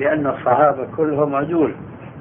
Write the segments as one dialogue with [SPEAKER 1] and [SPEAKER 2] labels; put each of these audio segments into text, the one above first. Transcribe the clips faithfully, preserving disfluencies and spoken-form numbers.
[SPEAKER 1] لأن الصحابة كلهم عدول،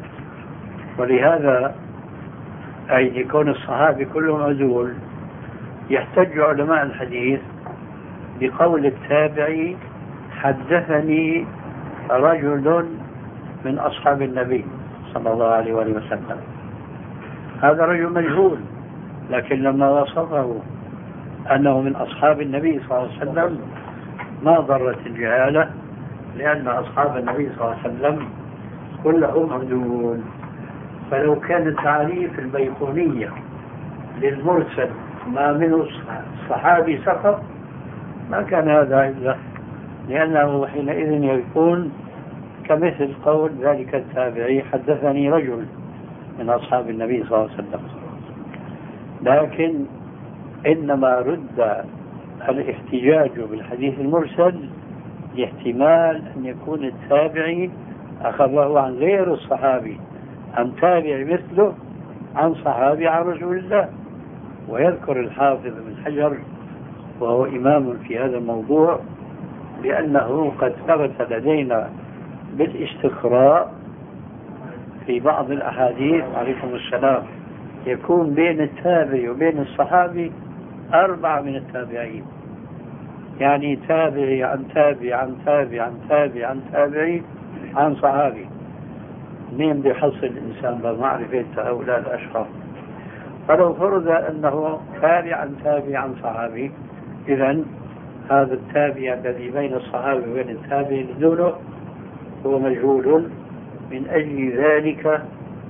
[SPEAKER 1] ولهذا أي يكون الصحابة كلهم عدول يحتج علماء الحديث بقول التابعي حدثني رجل من أصحاب النبي صلى الله عليه وآله وسلم. هذا رجل مجهول، لكن لما وصفه أنه من أصحاب النبي صلى الله عليه وسلم ما ضرت الجهالة، لأن أصحاب النبي صلى الله عليه وسلم كلهم عدول. فلو كان التعريف البيقونية للمرسل ما منه الصحابي سقط ما كان هذا إلا، لأنه حينئذ يكون كمثل قول ذلك التابعي حدثني رجل من أصحاب النبي صلى الله عليه وسلم. لكن إنما رد الاحتجاج بالحديث المرسل لاحتمال أن يكون التابعي أخذه عن غير الصحابي، عن تابع مثله، عن صحابي، عن رسول الله. ويذكر الحافظ بن حجر وهو إمام في هذا الموضوع لأنه قد ثبت لدينا بالاستقراء في بعض الأحاديث عليكم السلام يكون بين التابع وبين الصحابي أربعة من التابعين، يعني تابعي عن تابع عن تابع عن تابع عن تابعي عن صحابي. مين بيحصل الإنسان بمعرفة هؤلاء الأشخاص؟ فلو فرض أنه تابع عن تابع عن صحابي، إذن هذا التابع الذي بين الصحابي وبين التابع دونه هو مجهول. من أجل ذلك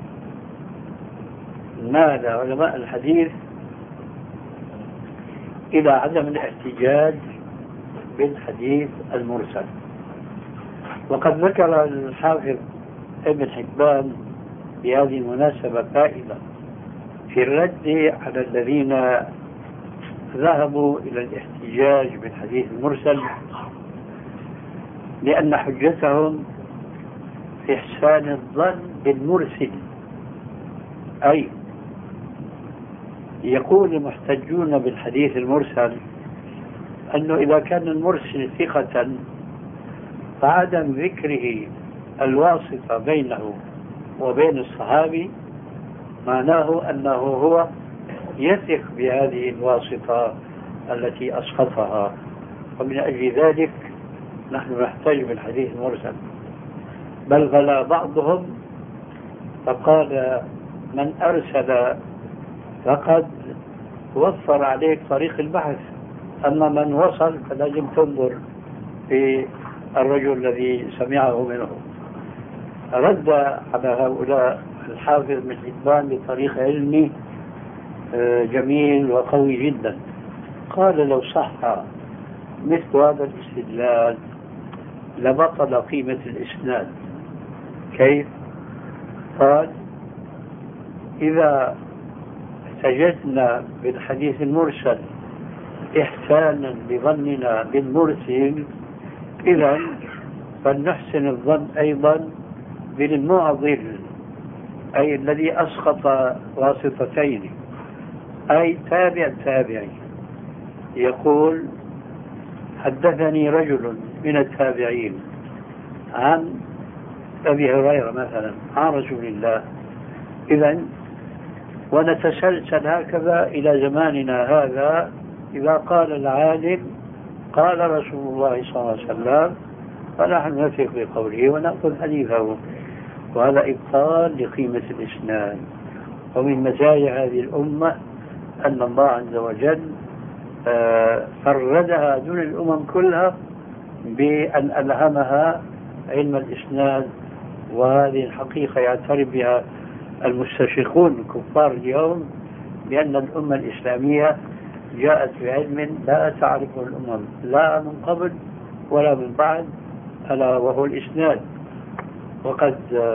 [SPEAKER 1] مال علماء الحديث إلى عدم الاحتجاج بالحديث المرسل. وقد ذكر الحافظ ابن حبان بهذه المناسبة فائدة في الرد على الذين ذهبوا إلى الاحتجاج بالحديث المرسل، لأن حجتهم في إحسان الظن بالمرسل. أي يقول المحتجون بالحديث المرسل أنه إذا كان المرسل ثقة فعدم ذكره الواسطة بينه وبين الصحابي معناه أنه هو يثق بهذه الواسطة التي أسقطها. ومن أجل ذلك نحن نحتاج بالحديث المرسل. بل غلا بعضهم فقال من أرسل فقد وفر عليك طريق البحث، أما من وصل فلازم تنظر في الرجل الذي سمعه منه. رد على هؤلاء الحافظ بن حبان بطريق علمي جميل وقوي جدا. قال لو صح مثل هذا الاستدلال لبطل قيمة الإسناد. كيف؟ قال إذا احتججنا بالحديث المرسل إحسانا بظننا بالمرسل، إذا فلنحسن الظن أيضا بالمعضل، أي الذي أسقط واسطتين، أي تابع تابعي يقول حدثني رجل من التابعين عن أبي هريرة مثلا عن رسول الله. إذن ونتسلسل هكذا إلى زماننا هذا. إذا قال العالم قال رسول الله صلى الله عليه وسلم فنحن نثق بقوله ونأخذ حديثه، وهذا إبطال لقيمة الإسناد. ومن مزايا هذه الأمة أن الله عز وجل فردها دون الأمم كلها بأن ألهمها علم الإسناد، وهذه الحقيقة يعترف بها المستشرقون الكفار اليوم، بأن الأمة الإسلامية جاءت بعلم لا تعرفه الأمم لا من قبل ولا من بعد، ألا وهو الإسناد. وقد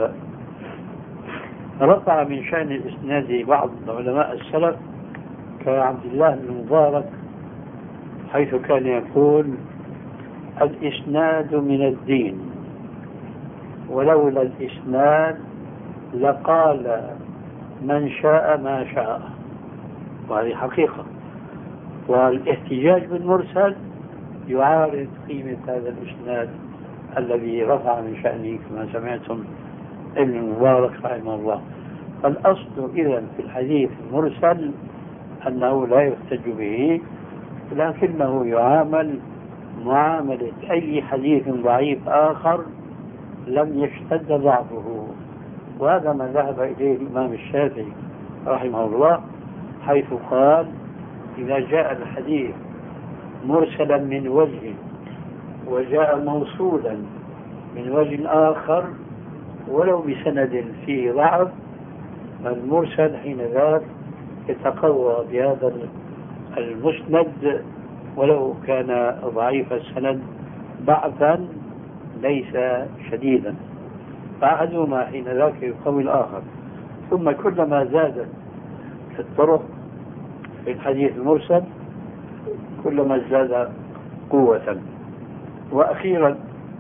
[SPEAKER 1] رفع من شأن الإسناد بعض علماء السلف كعبد الله بن مبارك، حيث كان يقول الإسناد من الدين، ولولا الإسناد لقال من شاء ما شاء. وهذه حقيقة. والاحتجاج بالمرسل يعارض قيمة هذا الإسناد الذي رفع من شأنه كما سمعتم ابن المبارك رحمه الله. فالأصل إذا في الحديث المرسل أنه لا يحتج به، لكنه يعامل معاملة أي حديث ضعيف آخر لم يشتد ضعفه. وهذا ما ذهب إليه الإمام الشافعي رحمه الله، حيث قال إذا جاء الحديث مرسلا من وجه وجاء موصولا من وجه آخر ولو بسند فيه ضعف، فالمرسل حين ذاك يتقوى بهذا المسند ولو كان ضعيف السند ضعفا ليس شديدا، فأحدهما حين ذاك يقوي الآخر. ثم كلما زادت الطرق في الحديث المرسل كلما ازداد قوة. وأخيرا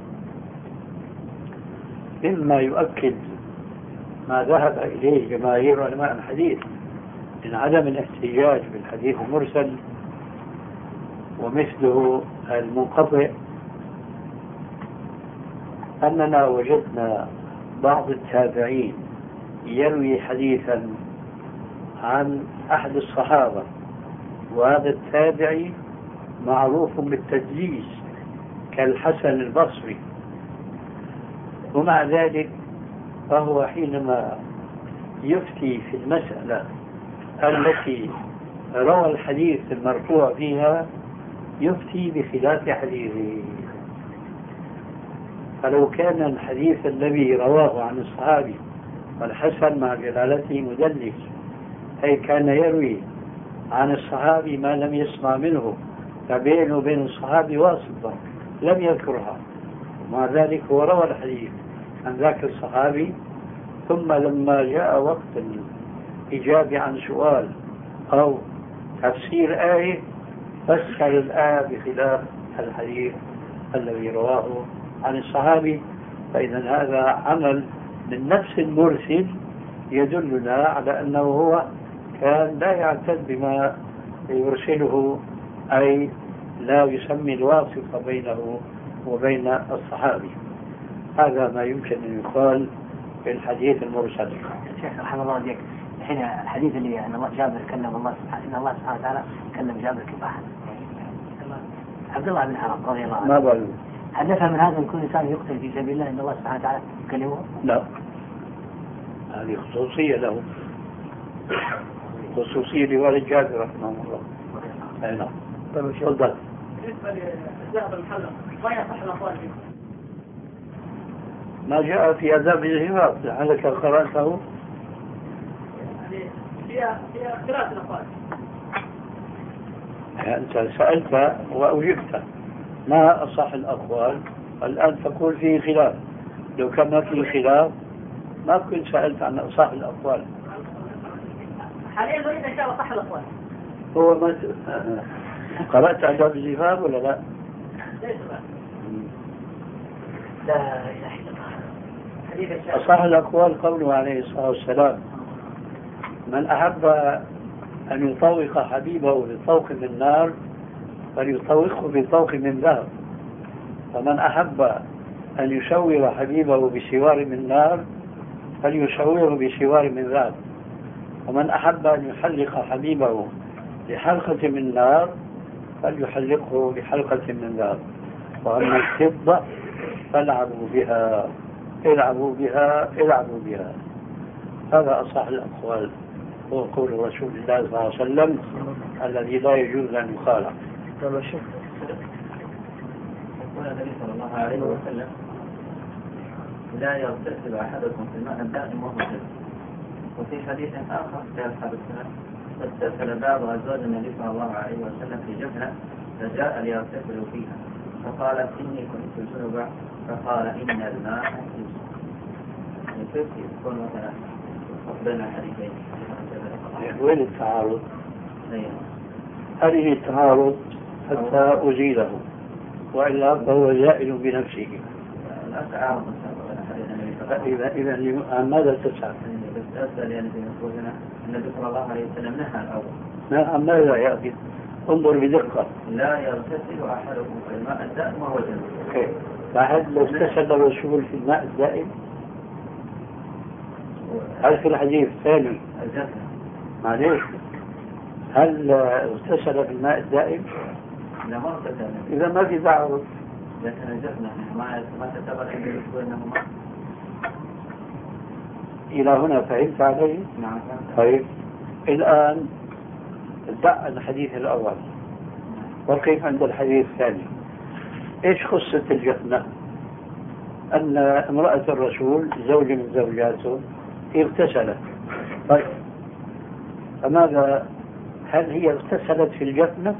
[SPEAKER 1] مما يؤكد ما ذهب إليه جماهير علماء الحديث من عدم الاحتجاج بالحديث المرسل ومثله المنقطع، أننا وجدنا بعض التابعين يروي حديثا عن أحد الصحابة، وهذا التابعي معروف بالتدليس كالحسن البصري، ومع ذلك فهو حينما يفتي في المسألة التي روى الحديث المرفوع فيها يفتي بخلاف حديثه. فلو كان الحديث الذي رواه عن الصحابي والحسن مع جلالته مدلس، أي كان يروي عن الصحابي ما لم يسمع منه، فبينه وبين الصحابي واسطة لم يذكرها، ومع ذلك هو روى الحديث عن ذاك الصحابي، ثم لما جاء وقت الإجابة عن سؤال أو تفسير آية فسر الآية بخلاف الحديث الذي رواه عن الصحابي. فإذا هذا عمل من نفس المرسل يدلنا على أنه هو كان لا يعتد بما يرسله، أي لا يسمي الواسطة بينه وبين الصحابي. هذا ما يمكن أن يقال في الحديث المرسل.
[SPEAKER 2] شيخ رحمه الله عليك، الحين الحديث اللي أن الله جابر كلم الله سبحانه، إن الله سبحانه وتعالى كلم جابر كيف أحد عبد الله بن حرام رضي الله عنه،
[SPEAKER 1] ما بقول
[SPEAKER 2] هل نفهم من هذا أن كل إنسان يقتل في سبيل الله إن الله سبحانه وتعالى يكلمه؟
[SPEAKER 1] لا، هذه خصوصية له، خصوصية لوالد جابر رحمه الله. أي نعم. تفضل.
[SPEAKER 3] بالنسبة للذهب المحلق ما يصح الأقوال فيه؟
[SPEAKER 1] ما جاء في آداب الزفاف لعلك قرأته.
[SPEAKER 3] يعني فيها فيها اختلاف الأقوال.
[SPEAKER 1] أنت سألت وأجبت ما أصح الأقوال، الآن تقول فيه خلاف. لو كان ما فيه خلاف ما كنت سألت عن أصح الأقوال.
[SPEAKER 3] حاليا نريد إن شاء الله صح الأقوال.
[SPEAKER 1] هو ما قرأت آداب الزفاف ولا لا؟
[SPEAKER 3] ليس بقى.
[SPEAKER 2] لا إله إلا الله.
[SPEAKER 3] حديث الشيخ.
[SPEAKER 1] أصح الأقوال قوله عليه الصلاة والسلام: من أحب أن يطوق حبيبه بطوق من نار فليطوقه بطوق من ذهب، ومن أحب أن يشور حبيبه بسوار من نار فليشوره بسوار من ذهب، ومن أحب أن يحلق حبيبه بحلقة من نار فليحلقه بحلقة من ذهب، وأما الفضة فالعبوا بها العبوا بها العبوا بها. هذا أصح الأقوال، هو قول رسول الله صلى الله عليه وسلم الذي لا يجوز أن يخالف.
[SPEAKER 2] يقول النبي صلى الله عليه وسلم: لا يغتسل أحدكم في الماء الدائم وهو جنب. وفي حديث آخر في أصحاب السنة: اغتسل بعض أزواج النبي صلى الله عليه وسلم في جفنة فجاء ليغتسل فيها فقالت: إني كنت جنبا، فقال: إن الماء يوسف. يعني كيف يكون مثلا بين الحديثين؟
[SPEAKER 1] وين التعارض؟ هذه التعارض حتى أزيله، وإلا فهو زائل بنفسه.
[SPEAKER 2] لا تعارض
[SPEAKER 1] إذا إذا عن ماذا تسأل؟
[SPEAKER 2] بس أسأل يعني في مفروضنا النبي صلى الله عليه وسلم نهى الأول.
[SPEAKER 1] عن ماذا يأتي؟ انظر بدقة.
[SPEAKER 2] لا يغتسل أحدكم في الماء الدائم وهو جنب.
[SPEAKER 1] فهل اغتسل الرسول في الماء الدائم؟ هل في الحديث الثاني
[SPEAKER 2] الجسد
[SPEAKER 1] معليش هل اغتسل في الماء الدائم؟
[SPEAKER 2] لا ما اغتسل،
[SPEAKER 1] إذا ما في دعوة،
[SPEAKER 2] لكن الجسد ما ما تعتبر أنه
[SPEAKER 1] إلى هنا فهمت علي؟
[SPEAKER 2] نعم.
[SPEAKER 1] طيب الآن دع الحديث الأول وكيف عند الحديث الثاني. إيش قصة الجفنة؟ أن امرأة الرسول زوج من زوجاته اغتسلت. طيب فماذا؟ هل هي اغتسلت في الجفنة؟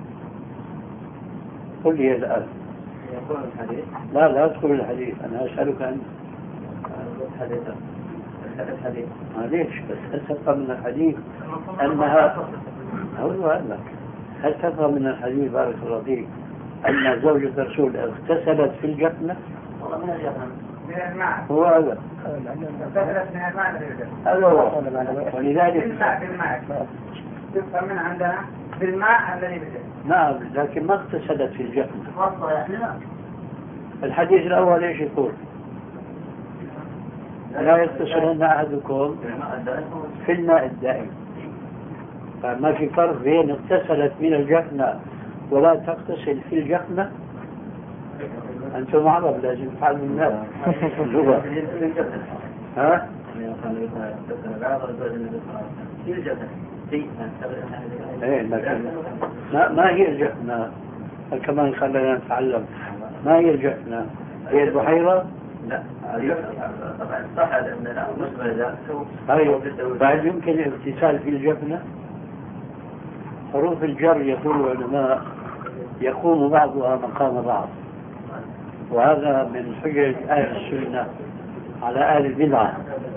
[SPEAKER 1] قل لي الآن.
[SPEAKER 2] يقول الحديث
[SPEAKER 1] لا لا أدخل الحديث، أنا أسألك أنت.
[SPEAKER 2] الحديث الحديث
[SPEAKER 1] معليش بس هل تفهم من الحديث أنها أقول لك هل تفهم من الحديث بارك الله فيك أن زوجة الرسول اغتسلت في الجفنة؟
[SPEAKER 2] والله من الجفنة
[SPEAKER 3] من الماء
[SPEAKER 1] هو هذا
[SPEAKER 3] اغتسلت من الماء الذي يوجد
[SPEAKER 1] هذا هو. ولذلك
[SPEAKER 3] بالماء بالماء تفهم من عندنا بالماء الذي يوجد.
[SPEAKER 1] نعم لكن ما اغتسلت في الجفنة.
[SPEAKER 3] وصل يعني لا.
[SPEAKER 1] الحديث الأول ايش يقول؟ لا يغتسلن أحدكم في الماء الدائم. فما في فرق بين اغتسلت من الجفنة ولا تغتسل في الجفنة. أنتم عرب لازم تعلموا الناس اللغة. ها؟ ايه لكن ما, ما هي الجفنة؟ كمان خلينا نتعلم. ما هي الجفنة؟ هي البحيرة؟
[SPEAKER 2] لا طبعا صح لأن لا مشبه ذلك.
[SPEAKER 1] طيب بعد يمكن الاغتسال في الجفنة؟ حروف الجر يقول العلماء يقوم بعضها مقام بعض، وهذا من حجج أهل السنة على أهل البدعة.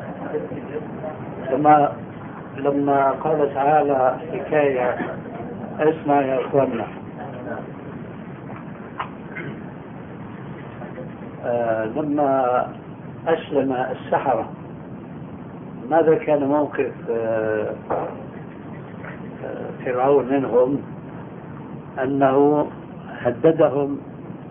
[SPEAKER 1] لما لما قال تعالى حكاية اسمع يا أخوانا آه لما أسلم السحرة ماذا كان موقف آه آه فرعون منهم؟ أنه هددهم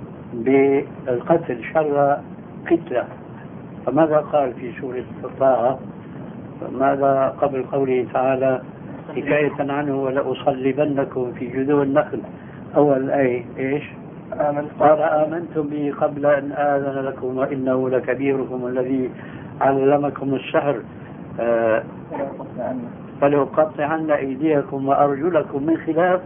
[SPEAKER 1] بالقتل شر قتلة. فماذا قال في سورة طه؟ ماذا قبل قوله تعالى حكاية عنه ولأصلبنكم في جذوع النخل؟ أول أي إيش؟ قال آمنتم به قبل أن آذن لكم وإنه لكبيركم الذي علمكم السحر آه فلأقطعن أيديكم وأرجلكم من خلاف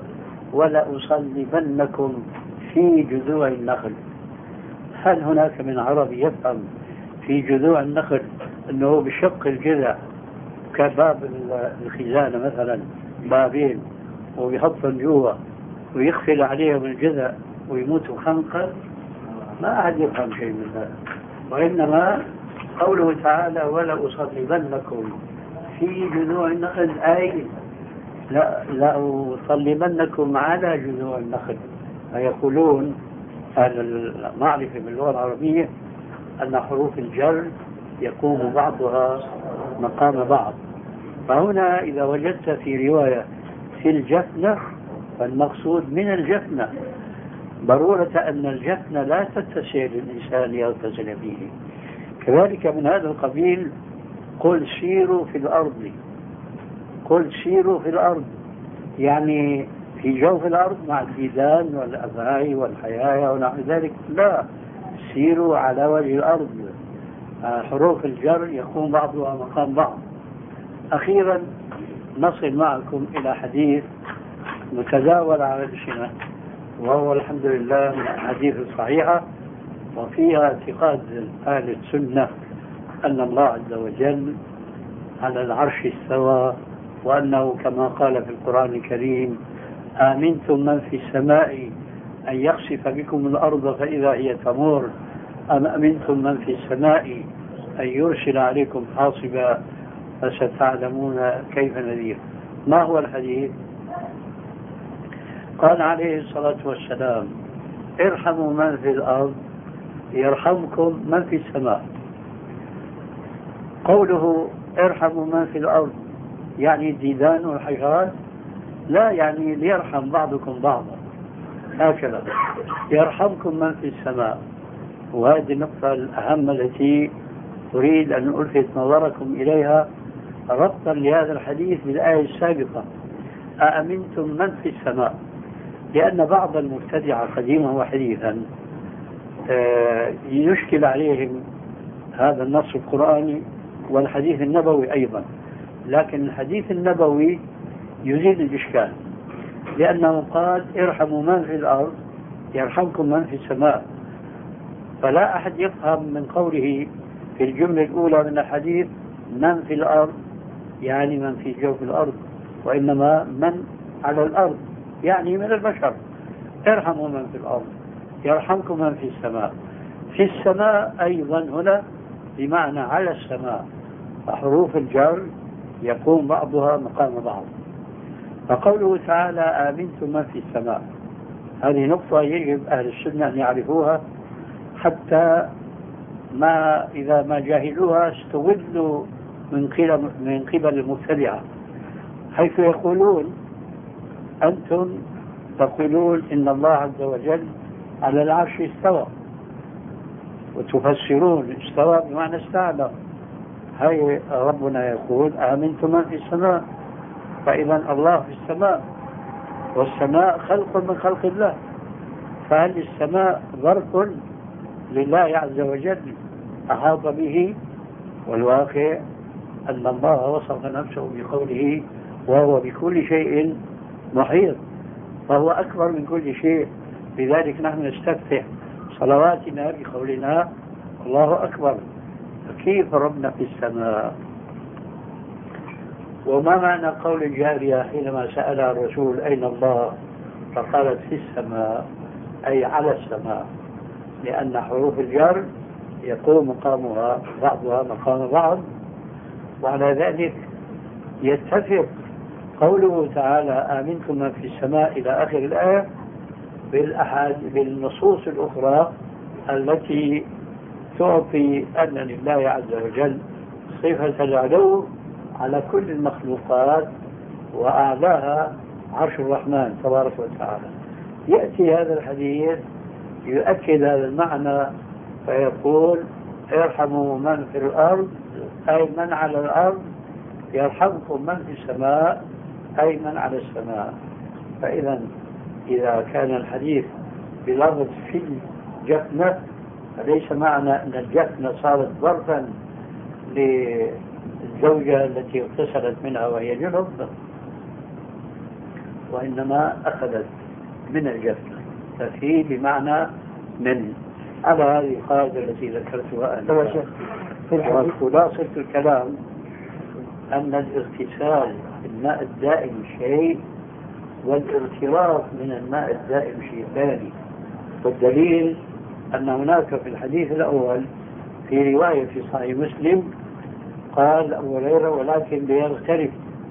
[SPEAKER 1] ولأصلبنكم في جذوع النخل. هل هناك من عربي يفهم في جذوع النخل أنه بشق الجذع كباب الخزانة مثلا بابين ويحطهم جوا ويخفل عليهم الجذع ويموتوا خنقا؟ ما أحد يفهم شيء من هذا. وإنما قوله تعالى ولأصلبنكم في جذوع النخل أي لا لأصلبنكم على جذوع النخل. فيقولون أهل المعرفة باللغة العربية أن حروف الجر يقوم بعضها مقام بعض. فهنا إذا وجدت في رواية في الجفنة فالمقصود من الجفنة ضرورة أن الجفنة لا تتسع للإنسان يغتسل فيه. كذلك من هذا القبيل قل سيروا في الأرض، قل سيروا في الأرض يعني في جوف الأرض مع الديدان والأفعى والحيايا ونحو ذلك، لا سيروا على وجه الأرض. حروف الجر يقوم بعضها مقام بعض. أخيرا نصل معكم إلى حديث متداول على الألسنة وهو الحمد لله من الحديث الصحيحة، وفيها اعتقاد أهل السنة أن الله عز وجل على العرش استوى، وأنه كما قال في القرآن الكريم آمنتم من في السماء أن يخسف بكم الأرض فإذا هي تمور أم أمنتم من في السماء أن يرسل عليكم حاصبا فستعلمون كيف نذير. ما هو الحديث؟ قال عليه الصلاة والسلام ارحموا من في الأرض يرحمكم من في السماء. قوله ارحموا من في الأرض يعني الديدان والحشرات؟ لا، يعني ليرحم بعضكم بعضا. هكذا يرحمكم من في السماء. وهذه النقطة الأهم التي أريد أن ألفت نظركم إليها ربطا لهذا الحديث بالآية السابقة: أأمنتم من في السماء؟ لأن بعض المبتدعة قديما وحديثا يشكل عليهم هذا النص القرآني والحديث النبوي أيضا، لكن الحديث النبوي يزيل الإشكال، لأنه قال: ارحموا من في الأرض يرحمكم من في السماء. فلا أحد يفهم من قوله في الجملة الأولى من الحديث من في الأرض يعني من في جوف الأرض، وإنما من على الأرض يعني من البشر. ارحموا من في الأرض يرحمكم من في السماء. في السماء أيضا هنا بمعنى على السماء، فحروف الجر يقوم بعضها مقام بعض. فقوله تعالى: آمنتم من في السماء، هذه نقطة يجب أهل السنة أن يعرفوها، حتى ما إذا ما جاهلوها استغلوا من قبل من قبل المبتدعة، حيث يقولون: أنتم تقولون إن الله عز وجل على العرش استوى، وتفسرون استوى بمعنى استعلى. هاي ربنا يقول: آمنتم من في السماء، فإذا الله في السماء، والسماء خلق من خلق الله، فهل السماء ظرف لله عز وجل أحاط به؟ والواقع أن الله وصف نفسه بقوله: وهو بكل شيء محيط، فهو أكبر من كل شيء. لذلك نحن نستفتح صلواتنا بقولنا: الله أكبر. فكيف ربنا في السماء؟ وما معنى قول الجارية حينما سألها الرسول: أين الله؟ فقالت: في السماء، أي على السماء، لأن حروف الجر يقوم مقامها بعضها مقام بعض. وعلى ذلك يتفق قوله تعالى: آمنتم من في السماء إلى آخر الآية بالأحاد بالنصوص الأخرى التي تعطي أن لله عز وجل صفة العلو على كل المخلوقات، وأعلاها عرش الرحمن تبارك وتعالى. يأتي هذا الحديث يؤكد هذا المعنى فيقول: ارحموا من في الأرض، أي من على الأرض، يرحمكم من في السماء، أي من على السماء. فإذا إذا كان الحديث بلفظ في الجفنة، فليس معنى أن الجفنة صارت ظرفا للزوجة التي اغتسلت منها وهي جنب، وإنما أخذت من الجفنة، ففي بمعنى من، على هذه القاعدة التي ذكرتها أنا. وخلاصة الكلام أن الاغتسال بالماء الدائم شيء، والاغتراف من الماء الدائم شيء ثاني. والدليل أن هناك في الحديث الأول في رواية في صحيح مسلم قال أبو هريرة: ولكن ليغترف.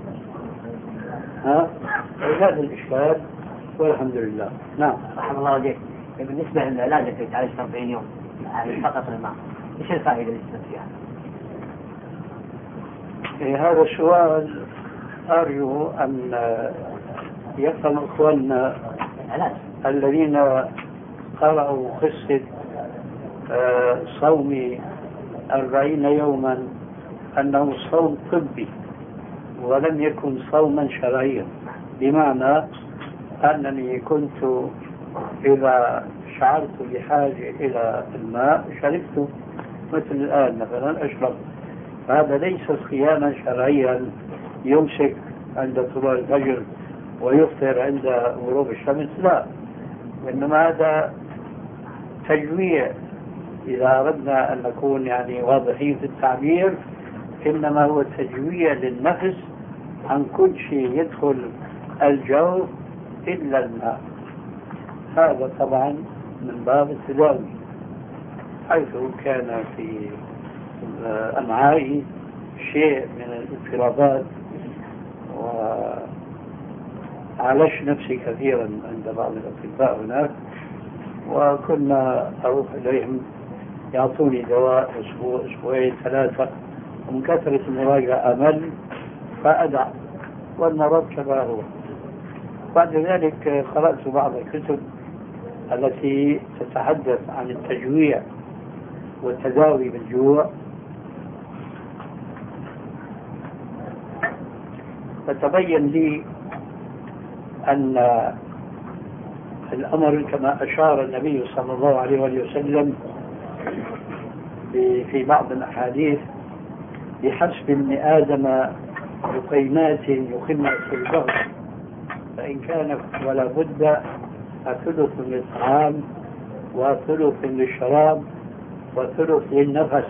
[SPEAKER 1] ها؟ هذا الإشكال، والحمد لله. نعم.
[SPEAKER 4] رحمه الله وجهك. بالنسبة للعلاج التي تعالج أربعين يوم يعني فقط الماء، إيش الفائدة اللي تستفيد فيها؟
[SPEAKER 1] إيه هذا السؤال أرجو أن يفهم إخواننا الذين قرأوا قصة صوم أربعين يوما أنه صوم طبي ولم يكن صوما شرعيا، بمعنى أنني كنت إذا شعرت بحاجة إلى الماء شربته، مثل الآن مثلا أشرب. فهذا ليس صياما شرعيا يمسك عند طلوع الفجر ويفطر عند غروب الشمس، لا، وإنما هذا تجويع. إذا أردنا أن نكون يعني واضحين في التعبير، إنما هو تجويع للنفس عن كل شيء يدخل الجو إلا الماء. هذا طبعا من باب التداوي، حيث كان في أمعائي شيء من الاضطرابات، وعالجت نفسي كثيرا عند بعض الأطباء هناك، وكنا أروح إليهم يعطوني دواء أسبوع أسبوعين ثلاثة، ومن كثرة المراجعة أمل فأدع، والمرض كما هو. بعد ذلك قرأت بعض الكتب التي تتحدث عن التجويع والتداوي بالجوع، فتبين لي أن الأمر كما أشار النبي صلى الله عليه وسلم في بعض الأحاديث بحسب ابن آدم لقيمات يخن في البغل، فإن كان ولا بد ثلث للطعام وثلث للشراب وثلث للنفس.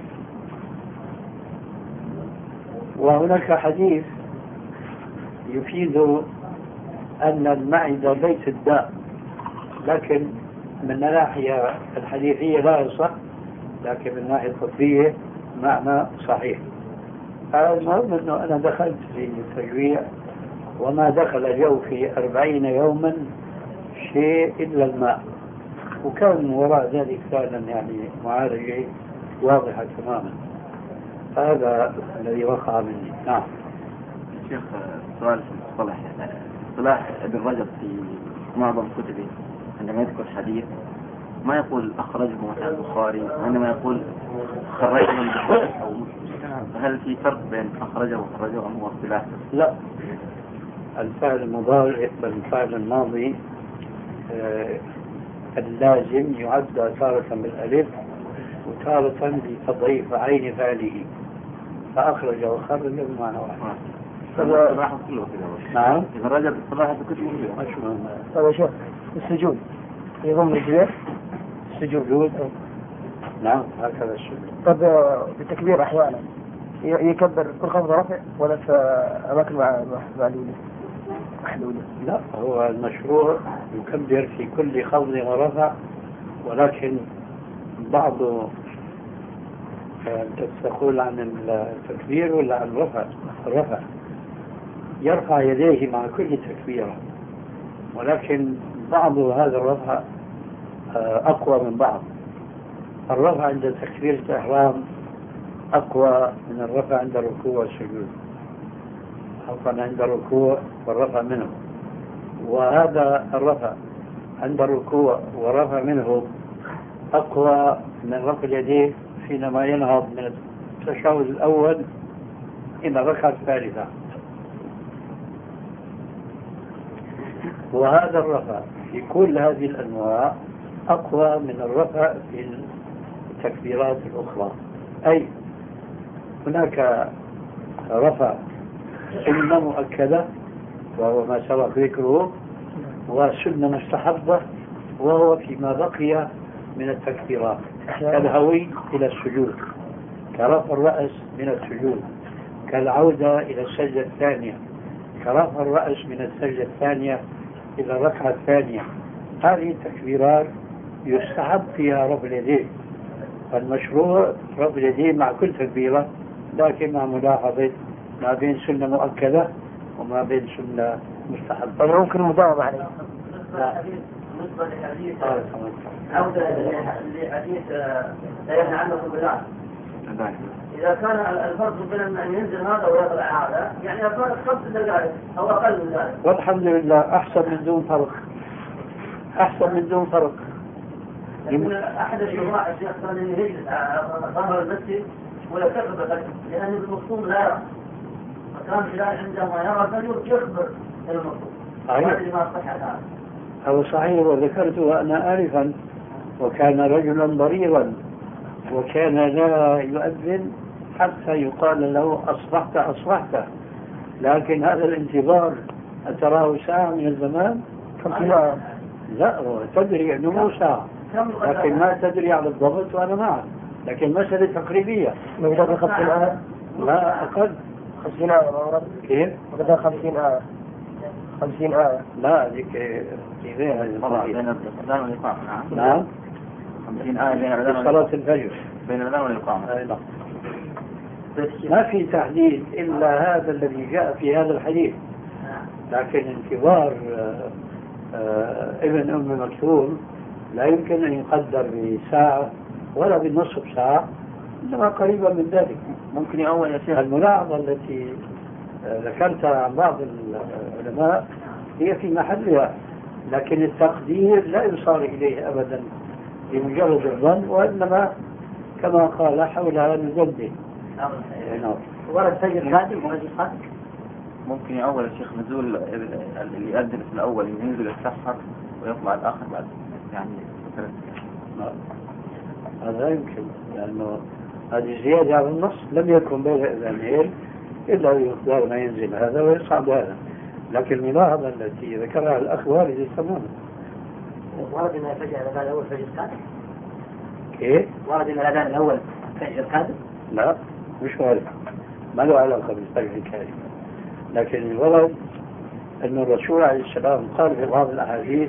[SPEAKER 1] وهناك حديث يفيد أن المعدة بيت الداء، لكن من الناحية الحديثية لا يصح، لكن من الناحية الطبية معنى صحيح. المهم أنه أنا دخلت في التجويع وما دخل جوفي أربعين يوما شيء إلا الماء، وكان وراء ذلك فعلا يعني معالجة واضحة تماما. هذا الذي وقع مني. نعم.
[SPEAKER 5] شيخ سؤال في المصطلح، اصطلاح ابن رجب في معظم كتبه عندما يذكر حديث ما يقول أخرجه مثلا البخاري، وإنما يقول خرجه من البخاري أو مسلم. هل في فرق بين أخرجه وخرجه أم هو اختلاف؟
[SPEAKER 1] لا، الفعل المضارع يقبل الفعل الماضي آه اللازم يعد تارة بالألف وتارة بتضعيف عين فعله، فأخرج وخرج بمعنى واحد.
[SPEAKER 5] اصطلاحه كله كذا.
[SPEAKER 1] نعم.
[SPEAKER 5] ابن رجب اصطلاحه كتبه كله.
[SPEAKER 1] مش مهم.
[SPEAKER 4] طيب يا شيخ، السجود يضم الجبير السجود.
[SPEAKER 1] نعم هكذا السجود.
[SPEAKER 4] طب بالتكبير أحيانا يكبر كل خفض رفع ولا في أماكن معلولة محلولة؟
[SPEAKER 1] لا، هو المشروع يكبر في كل خفض ورفع، ولكن بعض تقول عن التكبير ولا عن الرفع؟ الرفع يرفع يديه مع كل تكبيرة، ولكن بعض هذا الرفع أقوى من بعض. الرفع عند تكبيرة الإحرام أقوى من الرفع عند الركوع والسجود، خاصة عند الركوع والرفع منه. وهذا الرفع عند الركوع والرفع منه أقوى من رفع اليدين حينما ينهض من التشهد الأول إلى الركعة الثالثة. وهذا الرفع في كل هذه الأنواع أقوى من الرفع في التكبيرات الأخرى. أي هناك رفع سنة مؤكدة وهو ما سبق ذكره، وسنة مستحبة وهو فيما بقي من التكبيرات، كالهوي إلى السجود، كرفع الرأس من السجود، كالعودة إلى السجدة الثانية، كرفع الرأس من السجدة الثانية إلى الركعة الثانية. هذه التكبيرات يستحب فيها رفع اليدين، فالمشروع رفع اليدين مع كل تكبيرة، لكن مع ملاحظة ما بين سنة مؤكدة وما بين سنة مستحبة.
[SPEAKER 4] ممكن المداومة عليه.
[SPEAKER 2] بالنسبة لحديث عودة لحديث لا ينهى عنه بالله، إذا كان الفرق بين أن ينزل هذا ويطلع هذا يعني الفرق خمس دقائق أو أقل من ذلك،
[SPEAKER 1] والحمد لله أحسن من دون فرق، أحسن من دون فرق.
[SPEAKER 2] لكن أحد الشراح الشيخ كان يجلس ظهر المسجد ويكتب بقلبه لأن المصوم لا يرى، فكان بلال عندما يرى فلير يخبر المصوم. هذا ما صح هذا.
[SPEAKER 1] هذا صحيح، وذكرته أنا آلفا، وكان رجلا ضريرا وكان لا يؤذن حتى يقال له أصبحت أصبحت، لكن هذا الانتظار أتراه ساعة من الزمان؟
[SPEAKER 4] خمسين.
[SPEAKER 1] لا، تدري أنه مو ساعة، لكن ما تدري على الضبط وأنا معك، لكن مسألة تقريبية.
[SPEAKER 4] مقدار خمسين آية؟
[SPEAKER 1] لا أقل.
[SPEAKER 4] خمسين آية ما
[SPEAKER 1] كيف؟
[SPEAKER 4] مقدار خمسين آية. خمسين آية.
[SPEAKER 1] لا ذيك في غير
[SPEAKER 5] مرة بين الأذان والإقامة.
[SPEAKER 1] نعم.
[SPEAKER 5] خمسين آية بين الأذان
[SPEAKER 1] صلاة الفجر.
[SPEAKER 5] بين الأذان والإقامة.
[SPEAKER 1] أي نعم. ما في تحديد إلا هذا الذي جاء في هذا الحديث، لكن انتظار آآ آآ ابن أم مكتوم لا يمكن أن يقدر بساعة ولا بنصف ساعة، إنما قريبا من ذلك.
[SPEAKER 5] ممكن أول يا شيخ
[SPEAKER 1] الملاحظة التي ذكرتها عن بعض العلماء هي في محلها، لكن التقدير لا يصار إليه أبدا بمجرد الظن، وإنما كما قال حول هذا الجد.
[SPEAKER 4] ورد فجر قادم وفجر قادم.
[SPEAKER 5] ممكن أول الشيخ نزول اللي يأذن في الأول ينزل يتسحر ويطلع الآخر بعد يعني
[SPEAKER 1] هذا لا يمكن، لأنه هذه زيادة على النص. لم يكن بين الأذانين إلا يقدر ما ينزل هذا ويصعد هذا، لكن الملاحظة التي ذكرها الأخ والد تماما.
[SPEAKER 4] ورد أن فجر الأذان الأول فجر قادم.
[SPEAKER 1] كيف؟
[SPEAKER 4] ورد أن الأذان الأول فجر قادم؟
[SPEAKER 1] لا مش وارد، ما له علاقة بالفجر الكاذب، لكن الورد أن الرسول عليه السلام قال في بعض الأحاديث: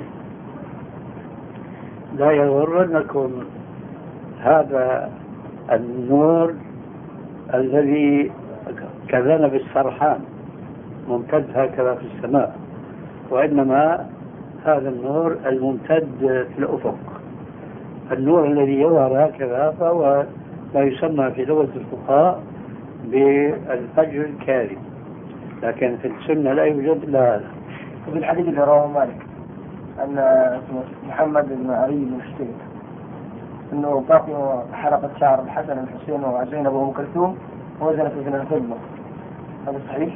[SPEAKER 1] لا يغرنكم هذا النور الذي كذنب السرحان ممتد هكذا في السماء، وإنما هذا النور الممتد في الأفق. النور الذي يظهر هكذا فهو ما يسمى في لغة الفقهاء بالفجر الكاذب، لكن في السنة لا يوجد إلا هذا.
[SPEAKER 4] وفي الحديث اللي رواه مالك أن محمد بن علي بن حسين أنه فاطمة حلقت شعر الحسن والحسين وزينب وأم كلثوم ووزنت وزن الفضة، هذا صحيح؟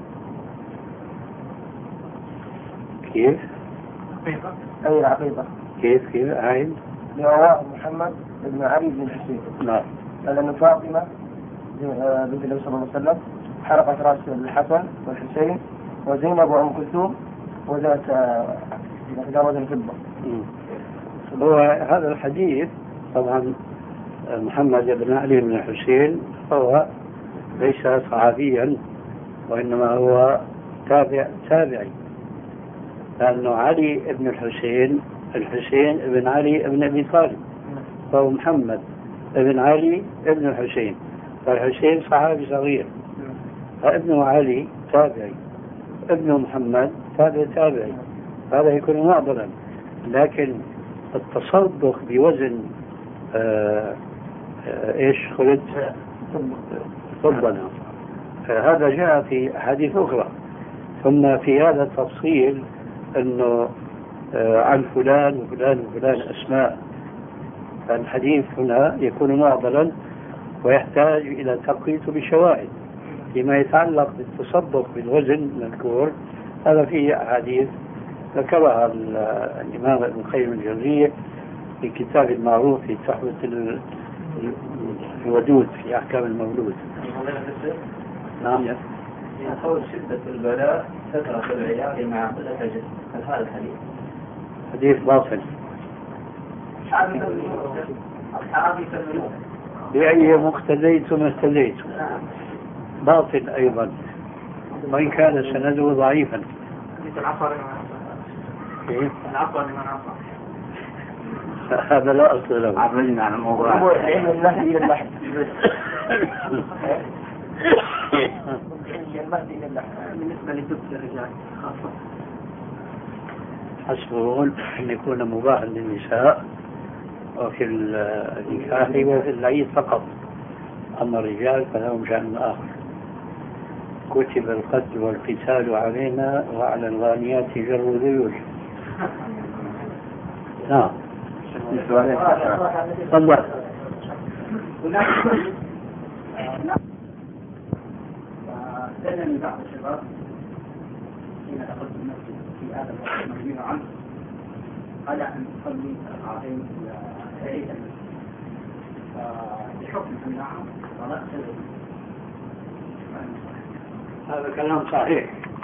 [SPEAKER 1] كيف؟
[SPEAKER 4] أي العقيدة
[SPEAKER 1] كيف كيف عين؟
[SPEAKER 4] لرواه محمد بن علي بن حسين.
[SPEAKER 1] نعم.
[SPEAKER 4] لأن فاطمة بنت النبي صلى الله عليه وسلم حلقت رأس الحسن والحسين وزينب وأم كلثوم وزنت مقدار وزن الفضة.
[SPEAKER 1] هو هذا الحديث طبعا محمد بن علي بن الحسين هو ليس صحابيا، وإنما هو تابع تابعي، لأنه علي بن الحسين الحسين بن علي بن أبي طالب، فهو محمد بن علي بن الحسين، فالحسين صحابي صغير، فابنه علي تابعي، ابنه محمد تابع تابعي، هذا يكون معضلا. لكن التصدق بوزن آآ آآ ايش قلت فضلنا، هذا جاء في حديث أخرى. ثم في هذا التفصيل أنه عن فلان وفلان وفلان أسماء، فالحديث هنا يكون معضلا ويحتاج إلى تقييد بشواهد. فيما يتعلق بالتصدق بالوزن المذكور هذا فيه أحاديث ذكرها الإمام ابن القيم الجوزية في كتاب المعروف في تحفة الودود في أحكام المولود. نعم.
[SPEAKER 2] يقول شدة البلاء كثرة العيال مع قلة الجسم، هل هذا الحديث؟
[SPEAKER 1] حديث باطل. بأي مقتديتم استديتم، باطل أيضا وإن كان سنده ضعيفا. هذا لا أصل له.
[SPEAKER 5] عرجنا عن الموضوع.
[SPEAKER 4] علم النهي إلى اللحم. بالنسبة لدبس الرجال خاصة.
[SPEAKER 1] حسبه أن يكون مباحا للنساء وفي النكاح وفي العيد فقط، أما الرجال فلهم شأن آخر. كتب القتل والقتال علينا وعلى الغانيات جر ذيول. نعم. تفضل.
[SPEAKER 3] سألني بعض الشباب حين دخلت المسجد في هذا الوقت المجموع عنه على أن تصلي ركعتين عيد المسجد، بحكم أنها صلاة سر.
[SPEAKER 1] هذا كلام صحيح،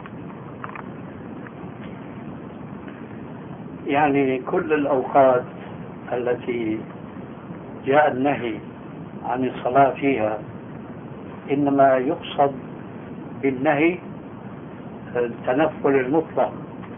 [SPEAKER 1] يعني كل الأوقات التي جاء النهي عن الصلاة فيها إنما يقصد بالنهي التنفل المطلق.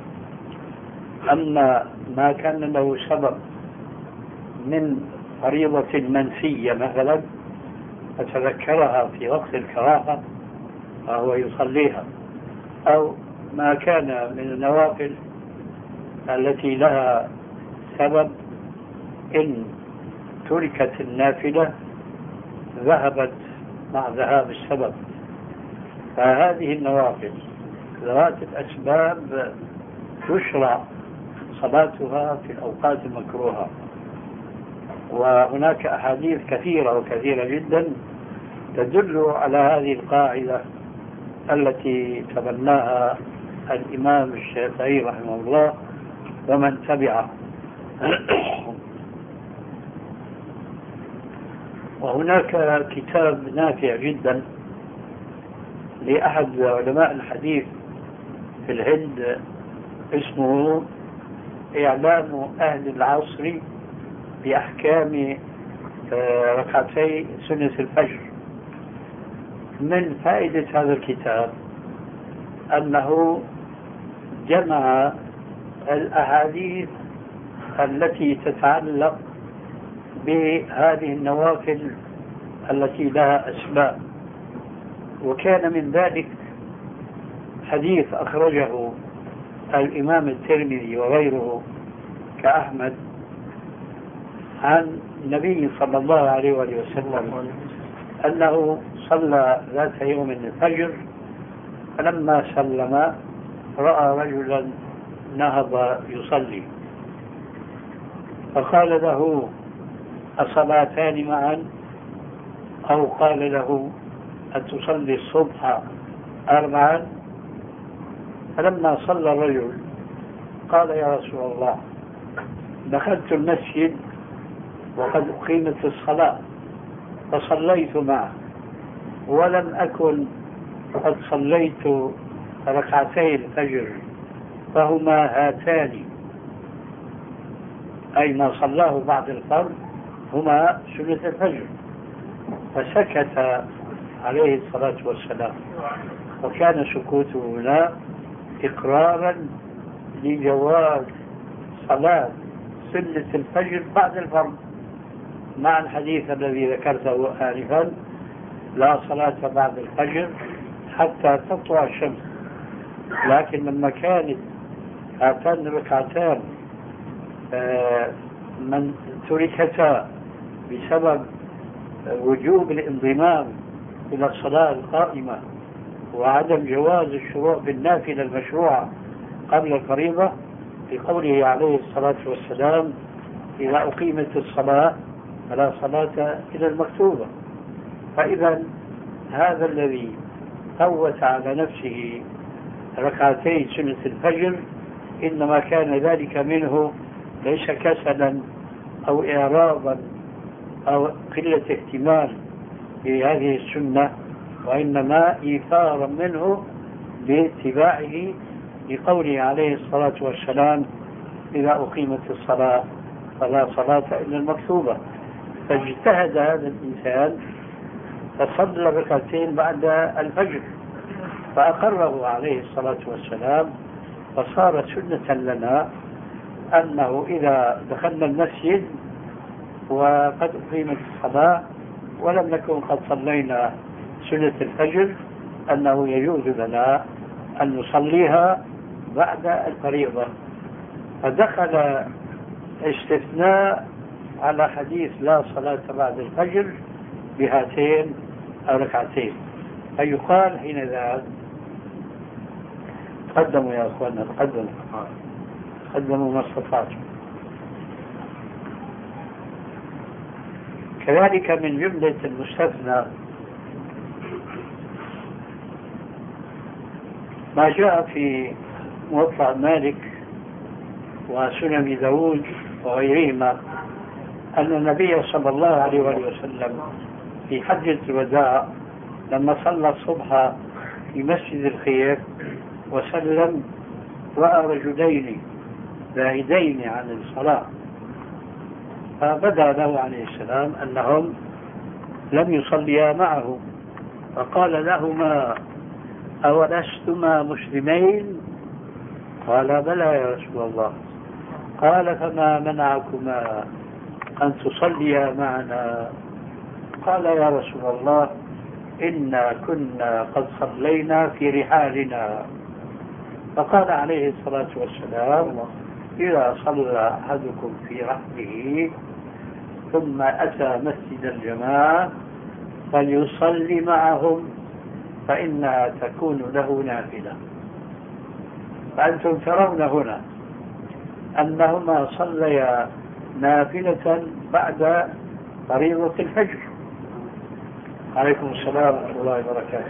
[SPEAKER 1] أما ما كان له سبب من فريضة منسية مثلا فتذكرها في وقت الكراهة فهو يصليها، أو ما كان من النوافل التي لها سبب إن تركت النافلة ذهبت مع ذهاب السبب، فهذه النوافل ذات الأسباب يشرع صلاتها في الأوقات المكروهة. وهناك أحاديث كثيرة وكثيرة جدا تدل على هذه القاعدة التي تبناها الإمام الشافعي رحمه الله ومن تبعه. وهناك كتاب نافع جدا لأحد علماء الحديث في الهند اسمه إعلام أهل العصر بأحكام ركعتي سنة الفجر. من فائدة هذا الكتاب أنه جمع الأحاديث التي تتعلق بهذه النوافل التي لها أسباب، وكان من ذلك حديث أخرجه الإمام الترمذي وغيره كأحمد عن النبي صلى الله عليه وسلم أنه صلى ذات يوم الفجر، فلما سلم رأى رجلا نهض يصلي فقال له أصلاتان معا، أو قال له أتصلي الصبح أربعا؟ فلما صلى الرجل قال يا رسول الله دخلت المسجد وقد أقيمت الصلاة فصليت معه ولم أكن قد صليت ركعتي الفجر فهما هاتان، أي ما صلاه بعد الفرض هما سنة الفجر. فسكت عليه الصلاة والسلام، وكان سكوته هنا إقرارا لجواز صلاة سنة الفجر بعد الفرض، مع الحديث الذي ذكرته آنفا لا صلاة بعد الفجر حتى تطلع الشمس. لكن لما كانت هاتان الركعتان من تركتا بسبب وجوب الانضمام إلى الصلاة القائمة وعدم جواز الشروع بالنافلة المشروعة قبل الفريضة، بقوله عليه الصلاة والسلام إذا أقيمت الصلاة فلا صلاة إلى المكتوبة. فإذا هذا الذي فوت على نفسه ركعتي سنة الفجر إنما كان ذلك منه ليس كسلا أو إعراضا أو قلة اهتمام بهذه السنة، وإنما إيثارا منه باتباعه لقوله عليه الصلاة والسلام إذا أقيمت الصلاة فلا صلاة إلا المكتوبة. فاجتهد هذا الإنسان فصلى ركعتين بعد الفجر فأقره عليه الصلاة والسلام، فصار سنة لنا أنه إذا دخلنا المسجد وقد أقيمت الصلاة ولم نكن قد صلينا سنة الفجر أنه يجوز لنا أن نصليها بعد الفريضة. فدخل استثناء على حديث لا صلاة بعد الفجر بهاتين الركعتين. فيقال حينئذ تقدموا يا أخوانا، تقدموا تقدموا ما استطعتم. كذلك من جملة المستثنى ما جاء في موطأ مالك وسنن داود وغيرهما أن النبي صلى الله عليه وسلم في حجة الوداع لما صلى الصبح في مسجد الخير وسلم رأى رجلين بعيدين عن الصلاة، فبدا له عليه السلام أنهم لم يصليا معه، فقال لهما أولستما مسلمين؟ قال بلى يا رسول الله. قال فما منعكما أن تصليا معنا؟ قال يا رسول الله إنا كنا قد صلينا في رحالنا. فقال عليه الصلاة والسلام إذا صلى أحدكم في رحله ثم أتى مسجد الجماعة فليصلي معهم فإنها تكون له نافلة. فأنتم ترون هنا أنهما صليا نافلة بعد فريضة الفجر. عليكم السلام ورحمة الله وبركاته.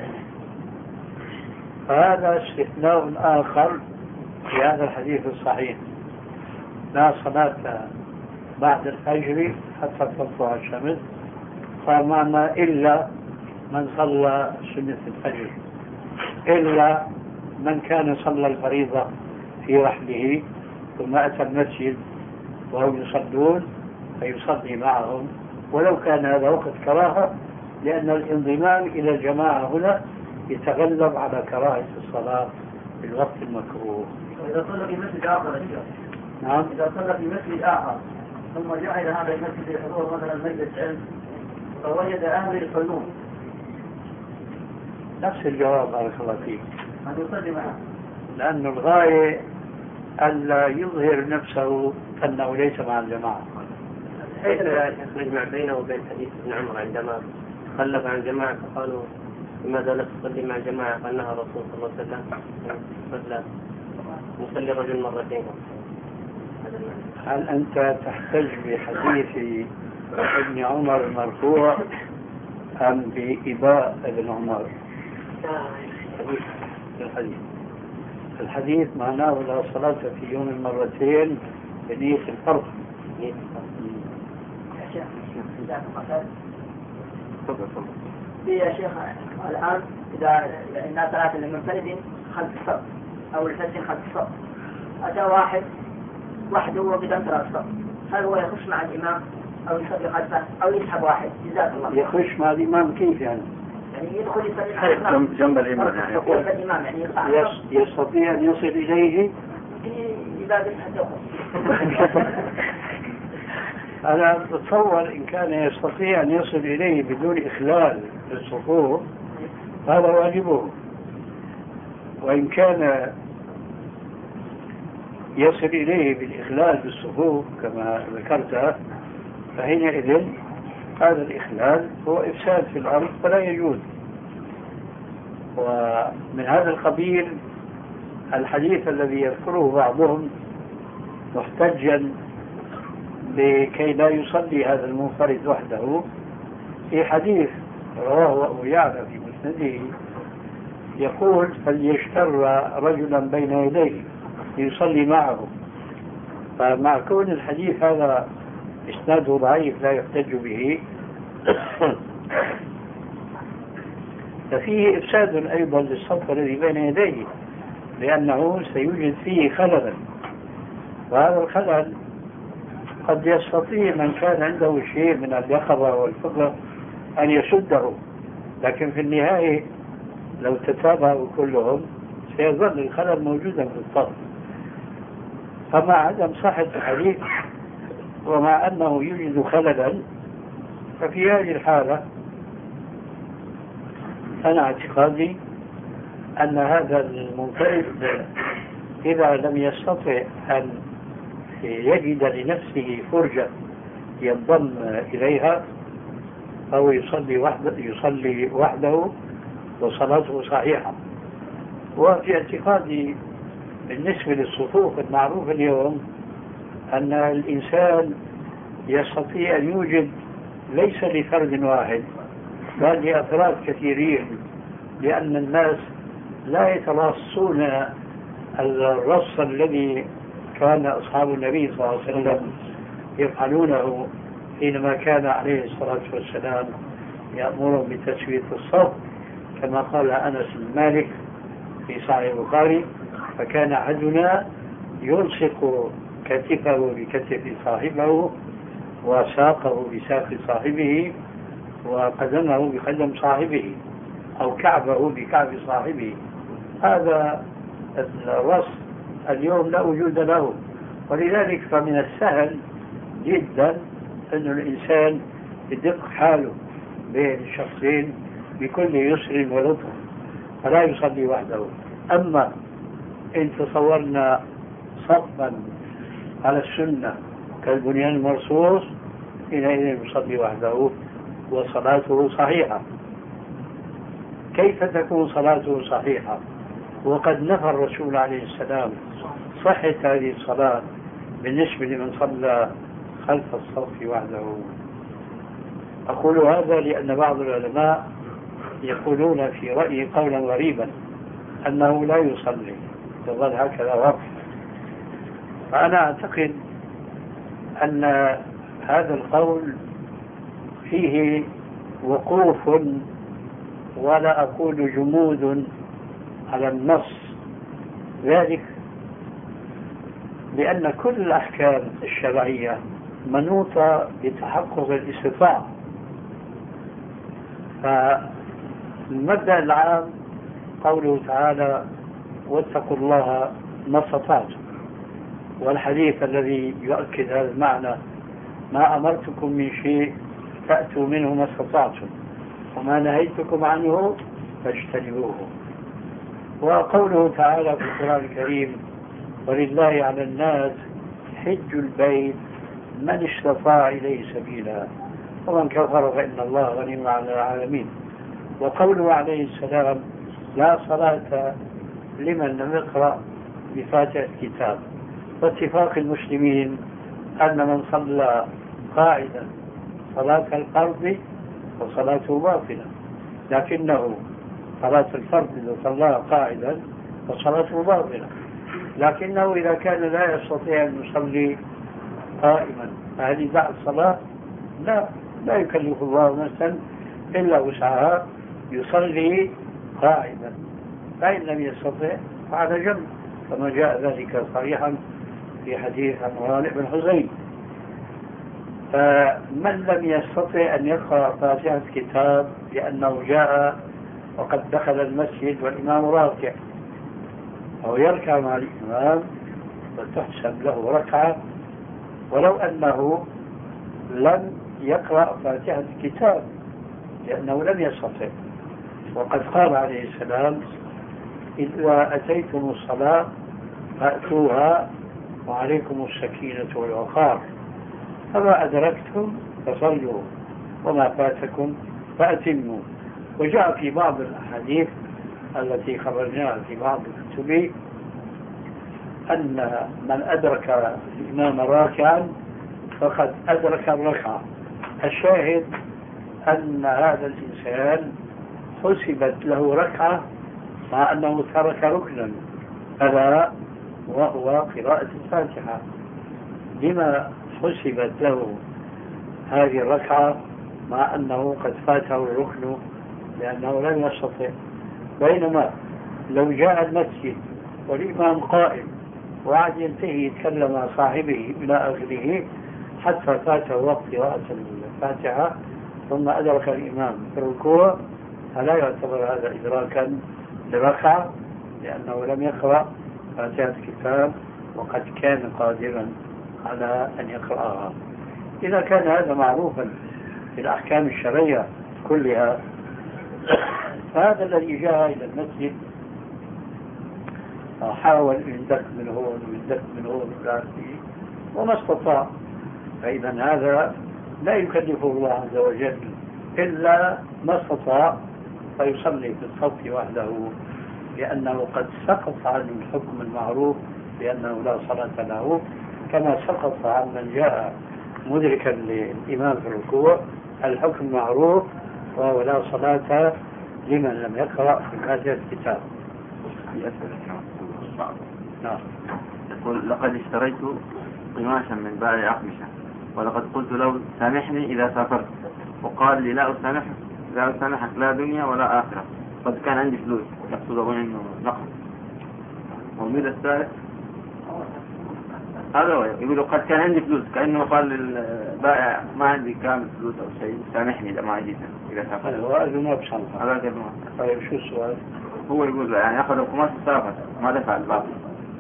[SPEAKER 1] فهذا استثناء آخر في هذا الحديث الصحيح، لا صلاة بعد الفجر حتى تطلع الشمس، فمعنى إلا من صلى سنة الفجر، إلا من كان صلى الفريضة في رحله ثم أتى المسجد وهم يصلون فيصلي معهم، ولو كان هذا وقت كراهة، لأن الانضمام إلى الجماعة هنا يتغلب على كراهة الصلاة في الوقت المكروه.
[SPEAKER 3] إذا صلى في مسجد آخر
[SPEAKER 1] نعم.
[SPEAKER 3] إذا صلى في مسجد آخر ثم جاء إلى هذا المسجد لحضور مثلا مجلس علم فوجد أهل يصلون،
[SPEAKER 1] نفس الجواب بارك الله فيك،
[SPEAKER 3] أن يصلي معه،
[SPEAKER 1] لأن الغاية ألا يظهر نفسه أنه ليس مع الجماعة.
[SPEAKER 6] حيث نجمع بينه وبين حديث ابن عمر عندما خلف عن جماعة فقالوا لماذا لا تصلي مع جماعة؟ قالناها الرسول صلى الله عليه وسلم فلا نصلي رجل مرتين.
[SPEAKER 1] هل أنت تحتج بحديث ابن عمر المرفوع أم بإباء ابن عمر؟ الحديث الحديث معناه لا صلاة في يوم مرتين بنية الفرق.
[SPEAKER 3] يا شيخ الآن إذا الناس ثلاثة المنفرد خلف الصف أو الفجر خلف الصف، أتى واحد وحده وقدام ثلاث صف، هل هو يخش مع الإمام أو يصلي خلفه أو يسحب واحد؟ جزاك الله.
[SPEAKER 1] يخش مع الإمام كيف يعني؟
[SPEAKER 3] يعني يدخل يصلي مع الإمام
[SPEAKER 5] جنب الإمام، يعني
[SPEAKER 3] جنب الإمام، يعني يطلع
[SPEAKER 1] يستطيع أن يصل إليه
[SPEAKER 3] إذا بس
[SPEAKER 1] أنا أتصور إن كان يستطيع أن يصل إليه بدون إخلال للصفوف هذا واجبه، وإن كان يصل إليه بالإخلال بالصفوف كما ذكرت فحينئذ هذا الإخلال هو إفساد في الأرض فلا يجوز. ومن هذا القبيل الحديث الذي يذكره بعضهم محتجا لكي لا يصلي هذا المنفرد وحده، في حديث رواه أبو يعلى في مسنده يقول فليشتر رجلا بين يديه يصلي معه، فمع كون الحديث هذا إسناده ضعيف لا يحتج به ففيه إفساد أيضا للصف الذي بين يديه، لأنه سيوجد فيه خللا، وهذا الخلل قد يستطيع من كان عنده شيء من اليقظة والفقه أن يسده، لكن في النهاية لو تتابعوا كلهم سيظل الخلل موجودا في الصف. فمع عدم صحة الحديث ومع أنه يوجد خللا ففي هذه الحالة أنا اعتقادي أن هذا المنفرد إذا لم يستطع أن يجد لنفسه فرجة ينضم إليها فهو يصلي وحده, يصلي وحده وصلاته صحيحة. وفي اعتقادي بالنسبة للصفوف المعروف اليوم أن الإنسان يستطيع أن يوجد ليس لفرد واحد بل لأفراد كثيرين، لأن الناس لا يتراصون الرص الذي كان أصحاب النبي صلى الله عليه وسلم يفعلونه حينما كان عليه الصلاة والسلام يأمرهم بتسوية الصف، كما قال أنس بن مالك في صحيح البخاري فكان أحدنا يلصق كتفه بكتف صاحبه وساقه بساق صاحبه وقدمه بقدم صاحبه أو كعبه بكعب صاحبه. هذا الرص اليوم لا وجود له، ولذلك فمن السهل جدا أن الإنسان يدق حاله بين الشخصين بكل يسر ولطف فلا يصلي وحده. أما إن تصورنا صفا على السنة كالبنيان المرصوص حينئذ يصلي وحده وصلاته صحيحة. كيف تكون صلاته صحيحة وقد نفى الرسول عليه السلام صحة هذه الصلاة بالنسبة لمن صلى خلف الصف وحده. أقول هذا لأن بعض العلماء يقولون في رأيي قولا غريبا أنه لا يصلي، يظل هكذا وقف. فأنا أعتقد أن هذا القول فيه وقوف ولا أقول جمود على النص، ذلك لأن كل الأحكام الشرعية منوطة بتحقق الاستطاعة. فالمبدأ العام قوله تعالى واتقوا الله ما استطعتم، والحديث الذي يؤكد هذا المعنى ما أمرتكم من شيء فأتوا منه ما استطعتم وما نهيتكم عنه فاجتنبوه. وقوله تعالى في القرآن الكريم ولله على الناس حج البيت من استطاع إليه سبيلا ومن كفر فإن الله غني عن العالمين. وقوله عليه السلام لا صلاة لمن لم يقرأ بفاتحة الكتاب. واتفاق المسلمين أن من صلى قاعدا صلاة الفرض وصلاته باطلة، لكنه صلاة الفرض إذا صلى قاعدا وصلاته باطلة، لكنه إذا كان لا يستطيع أن يصلي قائما فهل يدع الصلاة؟ لا، لا يكلف الله نفسا إلا وسعها، يصلي قاعدا، فإن لم يستطع فعلى جنب كما جاء ذلك صريحا في حديث عمران بن حزين. فمن لم يستطع أن يقرأ فاتحة الكتاب لأنه جاء وقد دخل المسجد والإمام راكع أو يركع مع الإمام فتحسب له ركعة ولو أنه لم يقرأ فاتحة الكتاب لأنه لم يستطع. وقد قال عليه السلام إذا أتيتم الصلاة فأتوها وعليكم السكينة والوقار، فما أدركتم فصلوا وما فاتكم فأتموا. وجاء في بعض الأحاديث التي خرجناها في بعض الكتب أن من أدرك الإمام راكعا فقد أدرك الركعة. الشاهد أن هذا الإنسان حسبت له ركعة مع أنه ترك ركنا ألا وهو قراءة الفاتحة. لما حسبت له هذه الركعة مع أنه قد فاته الركن لأنه لم يستطع؟ بينما لو جاء المسجد والإمام قائم وعاد ينتهي يتكلم مع صاحبه إلى آخره حتى فاته وقت قراءة الفاتحة ثم أدرك الإمام في الركوع، فلا يعتبر هذا إدراكا لركعة لأنه لم يقرأ فاتحة الكتاب وقد كان قادرا على أن يقرأها. إذا كان هذا معروفا في الأحكام الشرعية كلها، فهذا الذي جاء إلى المسجد حاول يندك من هون ويندك من هون وما استطاع، فإذا هذا لا يكلفه الله عز وجل إلا ما استطاع، فيصلي في الصف وحده لأنه قد سقط عنه الحكم المعروف بأنه لا صلاة له، كما سقط عن من جاء مدركا للإمام في الركوع الحكم المعروف وهو لا صلاة لمن لم يقرأ في هذا الكتاب.
[SPEAKER 5] نعم. يقول لقد اشتريت قماشا من بائع أقمشة ولقد قلت له سامحني إذا سافرت، وقال لي لا أسامحك لا أسامحك لا دنيا ولا آخرة، قد كان عندي فلوس، يقصد أقول إنه نقص. والميل الثالث هذا هو يقول قد كان عندي فلوس، كأنه قال للبائع ما عندي كامل فلوس أو شيء سامحني إذا ما عندي إذا سافرت.
[SPEAKER 1] هذا ما بشنطة.
[SPEAKER 5] هذا كلمة.
[SPEAKER 1] طيب شو السؤال؟
[SPEAKER 5] هو يقول يعني أخذ القماش وسافر ما دفع الباقي.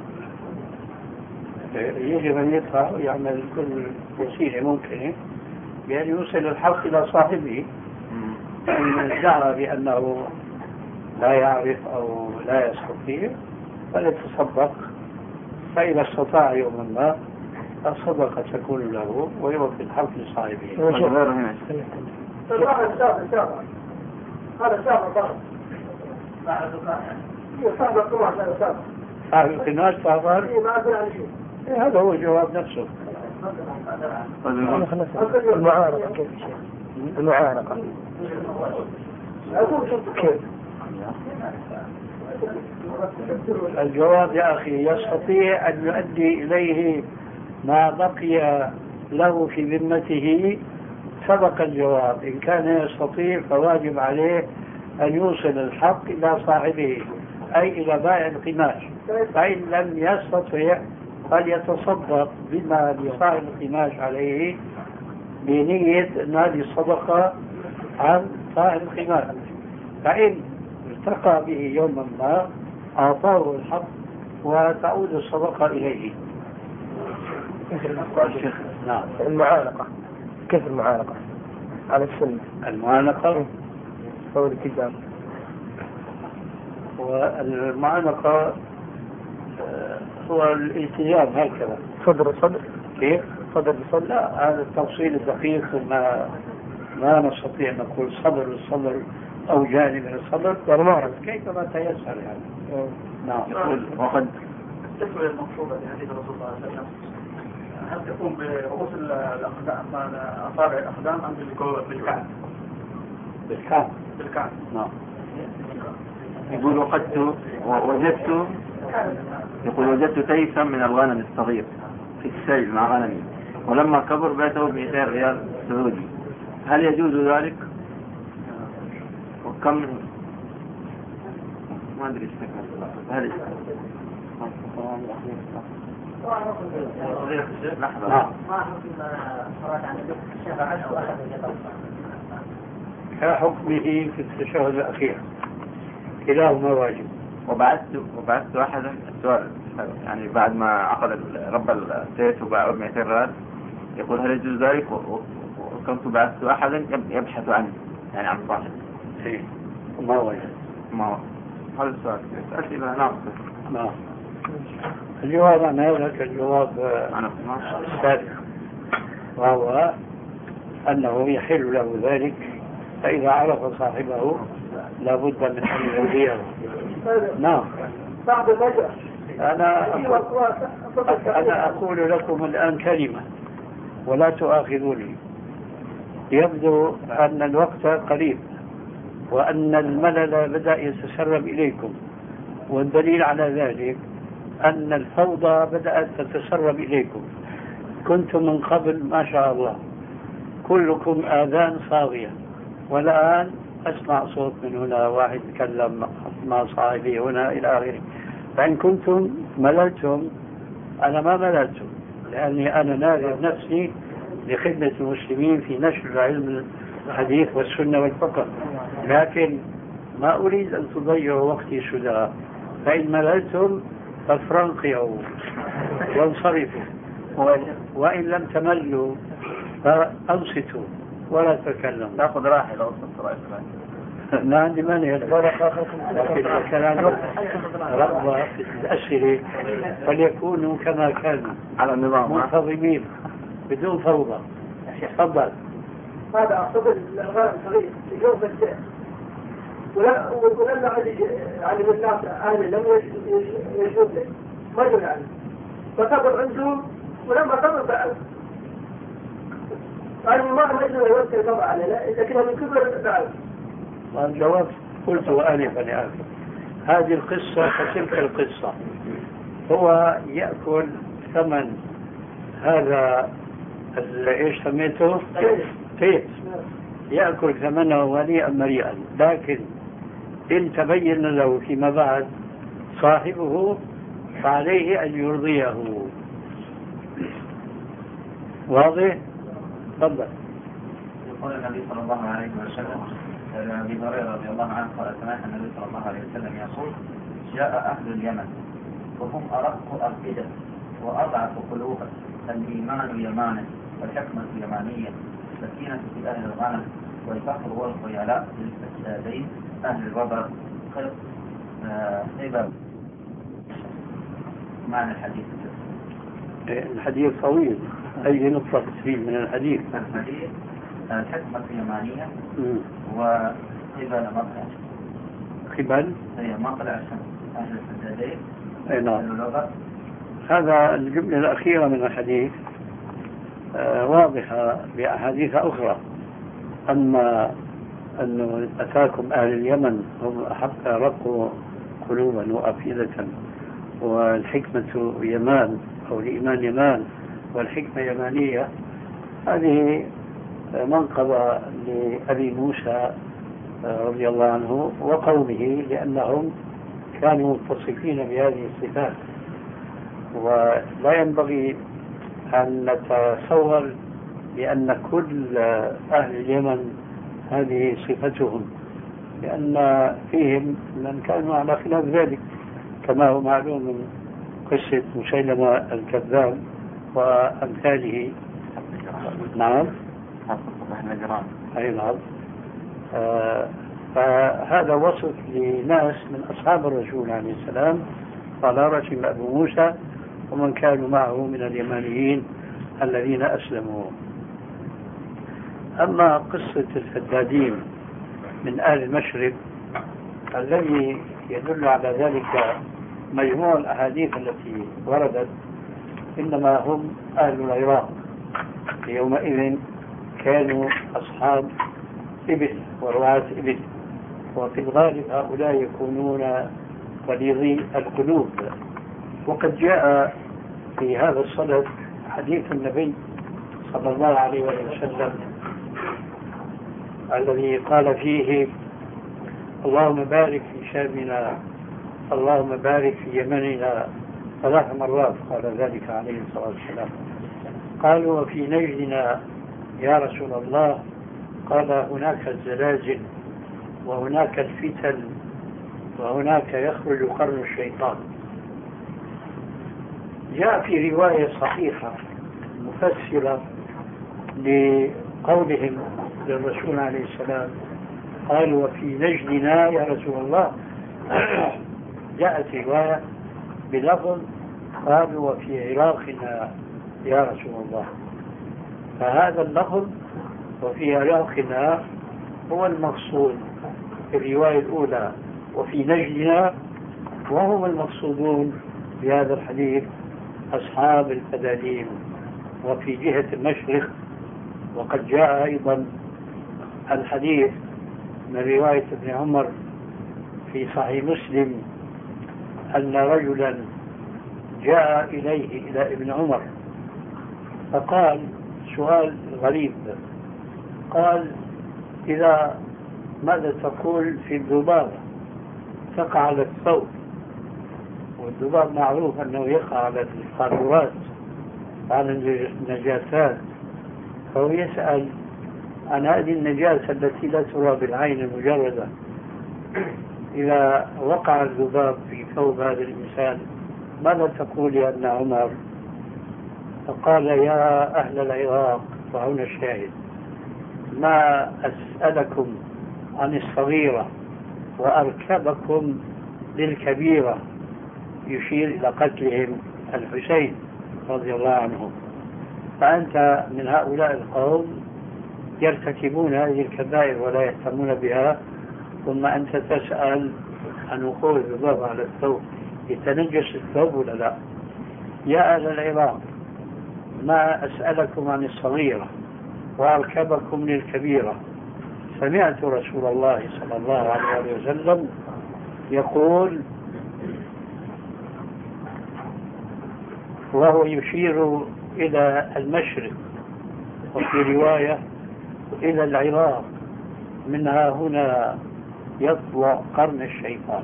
[SPEAKER 1] يجب أن يدفع ويعمل كل وسيلة ممكنة بأن يوصل الحق إلى صاحبه. إن ادعى بأنه لا يعرف أو لا يستطيع فليتصدق، فإذا استطاع يوما ما الصدقة تكون له ويوفي الحق لصاحبه.
[SPEAKER 3] هذا سافر سافر هذا سافر ضرب بعد سافر طبعا هذا سافر
[SPEAKER 1] صاحب القناش سافر.
[SPEAKER 3] ما أقول عن شيء.
[SPEAKER 1] هذا هو الجواب نفسه.
[SPEAKER 4] المعارضة كيف يا شيخ؟ المعارضة كيف؟
[SPEAKER 1] الجواب يا أخي يستطيع أن يؤدي إليه ما بقي له في ذمته. سبق الجواب. إن كان يستطيع فواجب عليه أن يوصل الحق إلى صاحبه أي إلى بائع القماش. فإن لم يستطيع فليتصدق بما لصاحب القماش عليه بنية أن هذه الصدقة عن صاحب القماش. فإن ارتقى به يوما ما أعطاه الحق وتعود الصدقة إليه.
[SPEAKER 4] نعم. المعانقة كيف المعانقة على السنة؟
[SPEAKER 1] المعانقة
[SPEAKER 4] هو الالتزام.
[SPEAKER 1] والمعانقة هو الالتزام هكذا
[SPEAKER 4] صدر صدر.
[SPEAKER 1] كيف؟
[SPEAKER 4] صدر بصدر.
[SPEAKER 1] لا، هذا التفصيل الدقيق ما ما نستطيع نقول صدر الصدر أو جانب من الصدر،
[SPEAKER 4] يعني ما أعرف
[SPEAKER 1] كيف ما تيسر يعني.
[SPEAKER 4] أه.
[SPEAKER 1] نعم.
[SPEAKER 5] يقول وقد
[SPEAKER 7] التسوية المقصودة بحديث الرسول صلى الله عليه وسلم هل تكون برؤوس الأقدام أصابع الأقدام أم بالكعب؟
[SPEAKER 1] بالكعب.
[SPEAKER 7] بالكعب.
[SPEAKER 1] نعم.
[SPEAKER 5] يقول وقدت وجدت يقول وجدت تيسا من الغنم الصغير في السيل مع غنمي، ولما كبر بعته ب مئتين ريال سعودي، هل يجوز ذلك؟ وكم ما ادري ايش هل لحظة.
[SPEAKER 1] نعم. كحكمه في التشهد الأخير كلاهما واجب.
[SPEAKER 5] وبعثت وبعثت أحدا السؤال يعني بعد ما عقد رب السيف وباع مئتين ريال، يقول هل يجوز ذلك؟ وكنت بعثت أحدا يبحث عنه يعني عن صاحب.
[SPEAKER 1] إيه ما واجب.
[SPEAKER 5] ما هو هذا السؤال أسئلة ناقصة.
[SPEAKER 1] نعم. الجواب عن هذا كالجواب السابق، وهو أنه يحل له ذلك، فإذا عرف صاحبه لابد من أن يرضيه. نعم. أنا أنا أقول لكم الآن كلمة ولا تؤاخذوني. يبدو أن الوقت قريب وأن الملل بدأ يتسرب إليكم، والدليل على ذلك أن الفوضى بدأت تتسرب إليكم. كنتم من قبل ما شاء الله كلكم آذان صاغية، والآن أسمع صوت من هنا، واحد يتكلم مع صاحبي هنا إلى آخره. فإن كنتم مللتم أنا ما مللتم، لأني أنا ناذر نفسي لخدمة المسلمين في نشر علم الحديث والسنة والفقه، لكن ما أريد أن تضيعوا وقتي سدى. فإن مللتم فافرنقعوا وانصرفوا، وإن لم تملوا فأنصتوا ولا تكلموا.
[SPEAKER 5] ناخذ راحة لو وصلت رأيك.
[SPEAKER 1] لا عندي مانع، لكن الكلام رغبة في الأسئلة فليكونوا كما كانوا
[SPEAKER 5] على النظام
[SPEAKER 1] منتظمين بدون فوضى. تفضل.
[SPEAKER 7] هذا أقصد الغرب الصغير يجوز الشيء ولا ولما علم الناس أهل لم يجوز له ما جل عنه فكبر عندهم ولما كبر بعد قالوا ما مجنون يوكل طبعا عليه لكنه من كبر بعد.
[SPEAKER 1] الجواب قلت آنفا يا أخي، هذه القصة كتلك القصة. هو يأكل ثمن هذا ايش سميته؟ تيس. يأكل ثمنه هنيئا مريئا، لكن إن تبين له فيما بعد صاحبه فعليه أن يرضيه. واضح؟ تفضل.
[SPEAKER 2] يقول النبي صلى الله عليه وسلم أبي هريرة رضي الله عنه قال سمعت النبي صلى الله عليه وسلم يقول جاء أهل اليمن وهم أرق أفئدة وأضعف قلوبا، الإيمان يمانه والحكمة يمانية، السكينة في أهل الغنم والفخر والخيلاء للفسادين أهل الوبر خلق حباب. معنى الحديث
[SPEAKER 1] الحديث طويل. أي نقطة تفيد من الحديث؟
[SPEAKER 2] الحديث الحكمة اليمانية وقبل مطلع
[SPEAKER 1] قبل
[SPEAKER 2] هي مطلع الشمس أهل الفسادين
[SPEAKER 1] أي نعم.
[SPEAKER 2] أهل الوبر.
[SPEAKER 1] هذا الجملة الأخيرة من الحديث واضحة بأحاديث أخرى. أما أنه أتاكم أهل اليمن هم أحق رقوا قلوبا وأفئدة، والحكمة يمان أو الإيمان يمان والحكمة يمانية، هذه منقبة لأبي موسى رضي الله عنه وقومه، لأنهم كانوا متصفين بهذه الصفات. ولا ينبغي أن نتصور بأن كل أهل اليمن هذه صفتهم، لأن فيهم من كانوا على خلاف ذلك، كما هو معلوم من قصة مسيلمة الكذاب وأمثاله. نعم أي نعم. آه فهذا وصف لناس من أصحاب الرسول عليه السلام، قال رسم أبو موسى ومن كانوا معه من اليمانيين الذين أسلموا. أما قصة الفدادين من أهل المشرق الذي يدل على ذلك مجموع الأحاديث التي وردت، إنما هم أهل العراق. يومئذ كانوا أصحاب إبل ورعاة إبل، وفي الغالب هؤلاء يكونون غليظي القلوب. وقد جاء في هذا الصدد حديث النبي صلى الله عليه وسلم الذي قال فيه: اللهم بارك في شامنا، اللهم بارك في يمننا، ثلاث مرات قال ذلك عليه الصلاة والسلام. قالوا: وفي نجدنا يا رسول الله؟ قال: هناك الزلازل وهناك الفتن وهناك يخرج قرن الشيطان. جاء في رواية صحيحة مفسرة لقولهم للرسول عليه السلام، قالوا: وفي نجدنا يا رسول الله. جاءت رواية بلفظ قالوا: وفي عراقنا يا رسول الله. فهذا اللفظ وفي عراقنا هو المقصود في الرواية الأولى، وفي نجدنا، وهم المقصودون بهذا الحديث أصحاب الفدادين وفي جهة المشرق. وقد جاء أيضا الحديث من رواية ابن عمر في صحيح مسلم أن رجلا جاء إليه إلى ابن عمر فقال سؤال غريب، قال: إذا ماذا تقول في الذباب تقع على الثوب؟ والذباب معروف أنه يقع على القارورات على النجاسات، فهو يسأل عن هذه النجاسة التي لا ترى بالعين المجردة، إذا وقع الذباب في ثوب هذا الإنسان ماذا تقول يا ابن عمر؟ فقال: يا أهل العراق، وهنا الشاهد، ما أسألكم عن الصغيرة وأركبكم للكبيرة، يشير إلى قتلهم الحسين رضي الله عنه. فأنت من هؤلاء القوم يرتكبون هذه الكبائر ولا يهتمون بها، ثم أنت تسأل عن وقوع الذباب على الثوب، يتنجس الثوب ولا لا؟ يا أهل العراق، ما أسألكم عن الصغيرة وأركبكم للكبيرة. سمعت رسول الله صلى الله عليه وسلم يقول وهو يشير إلى المشرق، وفي رواية إلى العراق، منها هنا يطلع قرن الشيطان.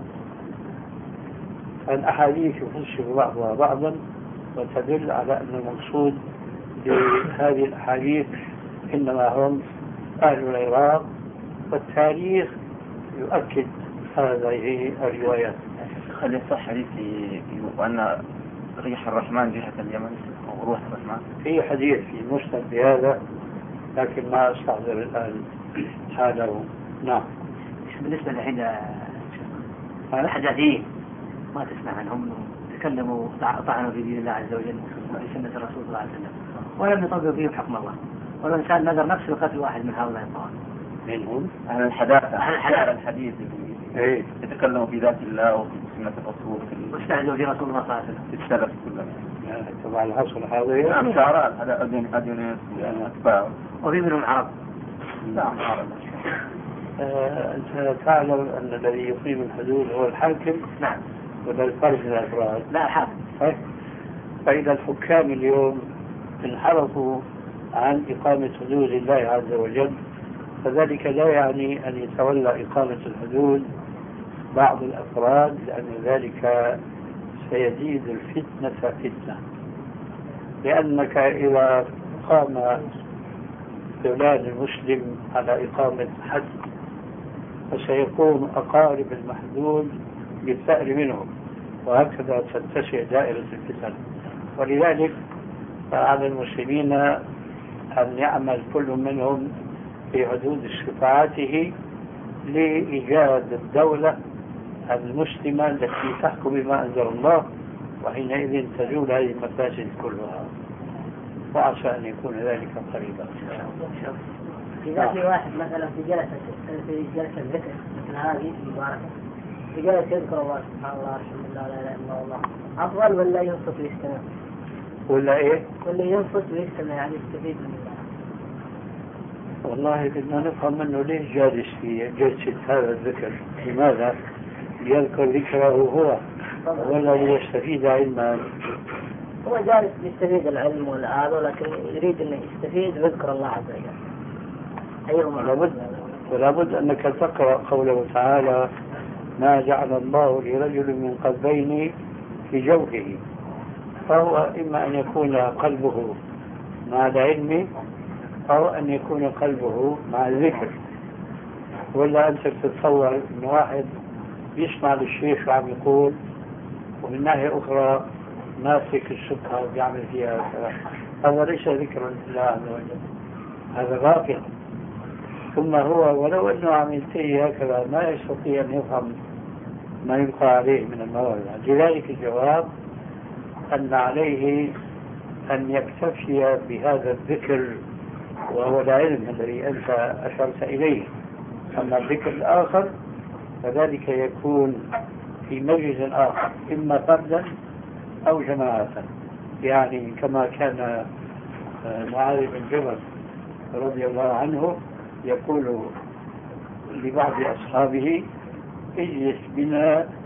[SPEAKER 1] الأحاديث يفسر بعضها بعضا وتدل على أن المقصود بهذه الأحاديث إنما هم أهل العراق، والتاريخ يؤكد هذه الروايات.
[SPEAKER 5] هل يصح حديث وأن ريح الرحمن جهة اليمن أو روح الرحمن؟
[SPEAKER 1] في حديث في المسند بهذا، لكن ما أستحضر الآن حاله. نعم.
[SPEAKER 3] بالنسبة لحين الحداثيين ما تسمع عنهم تكلموا طعنوا في دين الله عز وجل وفي سنة الرسول صلى الله عليه وسلم ولم يطبقوا فيهم حكم الله، ولو الإنسان نذر نفسه قتل واحد من هؤلاء الطوائف.
[SPEAKER 1] منهم
[SPEAKER 5] أهل الحداثة،
[SPEAKER 3] أهل الحداثة
[SPEAKER 5] الحديث
[SPEAKER 1] إيه؟
[SPEAKER 5] يتكلموا في ذات الله وفي سنة الرسول
[SPEAKER 3] واستهزئوا في رسول الله صلى الله عليه وسلم
[SPEAKER 5] في السلف كلهم.
[SPEAKER 1] طبعا العصر الحاضر
[SPEAKER 5] نعم شعراء هذا أدين أدين أتباعه
[SPEAKER 2] وفي منهم عرب.
[SPEAKER 5] نعم عرب.
[SPEAKER 1] آه، أنت تعلم أن الذي يقيم الحدود هو الحاكم؟
[SPEAKER 2] نعم.
[SPEAKER 1] ولا الفرد من الأفراد؟
[SPEAKER 2] لا الحاكم.
[SPEAKER 1] فإذا الحكام اليوم انحرفوا عن إقامة حدود الله عز وجل فذلك لا يعني أن يتولى إقامة الحدود بعض الأفراد، لأن ذلك سيزيد الفتنة فتنة. لأنك إذا قام فلان المسلم على إقامة حد فسيكون أقارب المحدود بالثأر منهم، وهكذا تتسع دائرة الفتن. ولذلك فعلى المسلمين أن يعمل كل منهم في حدود استطاعته لإيجاد الدولة المسلمة التي تحكم بما أنزل الله، وحينئذ تزول هذه المفاسد كلها، وعسى أن يكون ذلك قريبا.
[SPEAKER 3] إذا في واحد مثلا في جلسة في جلسة الذكر مثل هذه المباركة في جلسة يذكر الله سبحان الله الحمد لله لا إله إلا الله، أفضل ولا ينصت ويستمع؟
[SPEAKER 1] ولا إيه؟
[SPEAKER 3] ولا ينصت ويستمع يعني يستفيد من الله؟
[SPEAKER 1] والله بدنا نفهم منه ليش جالس في جلسة هذا الذكر، لماذا يذكر ذكره هو ولا ليستفيد علما؟
[SPEAKER 3] هو جالس يستفيد العلم والآله، لكن يريد أن يستفيد ويذكر الله عز وجل. أيهما؟
[SPEAKER 1] لابد ولابد أنك تقرأ قوله تعالى ما جعل الله لرجل من قلبين في جوفه، فهو إما أن يكون قلبه مع العلم أو أن يكون قلبه مع الذكر. ولا أنت تتصور أن واحد يسمع للشيخ وعم يقول ومن ناحية أخرى ماسك السكة ويعمل فيها، هذا ليس ذكرا لله عز وجل، هذا غافل. ثم هو ولو أنه عم ينتهي هكذا ما يستطيع أن يفهم ما يبقى عليه من المواضع. لذلك الجواب أن عليه أن يكتفي بهذا الذكر وهو العلم الذي أنت أشرت إليه. أما الذكر الآخر فذلك يكون في مجلس آخر إما فردا أو جماعة، يعني كما كان معاذ بن جبل رضي الله عنه يقول لبعض أصحابه اجلس بنا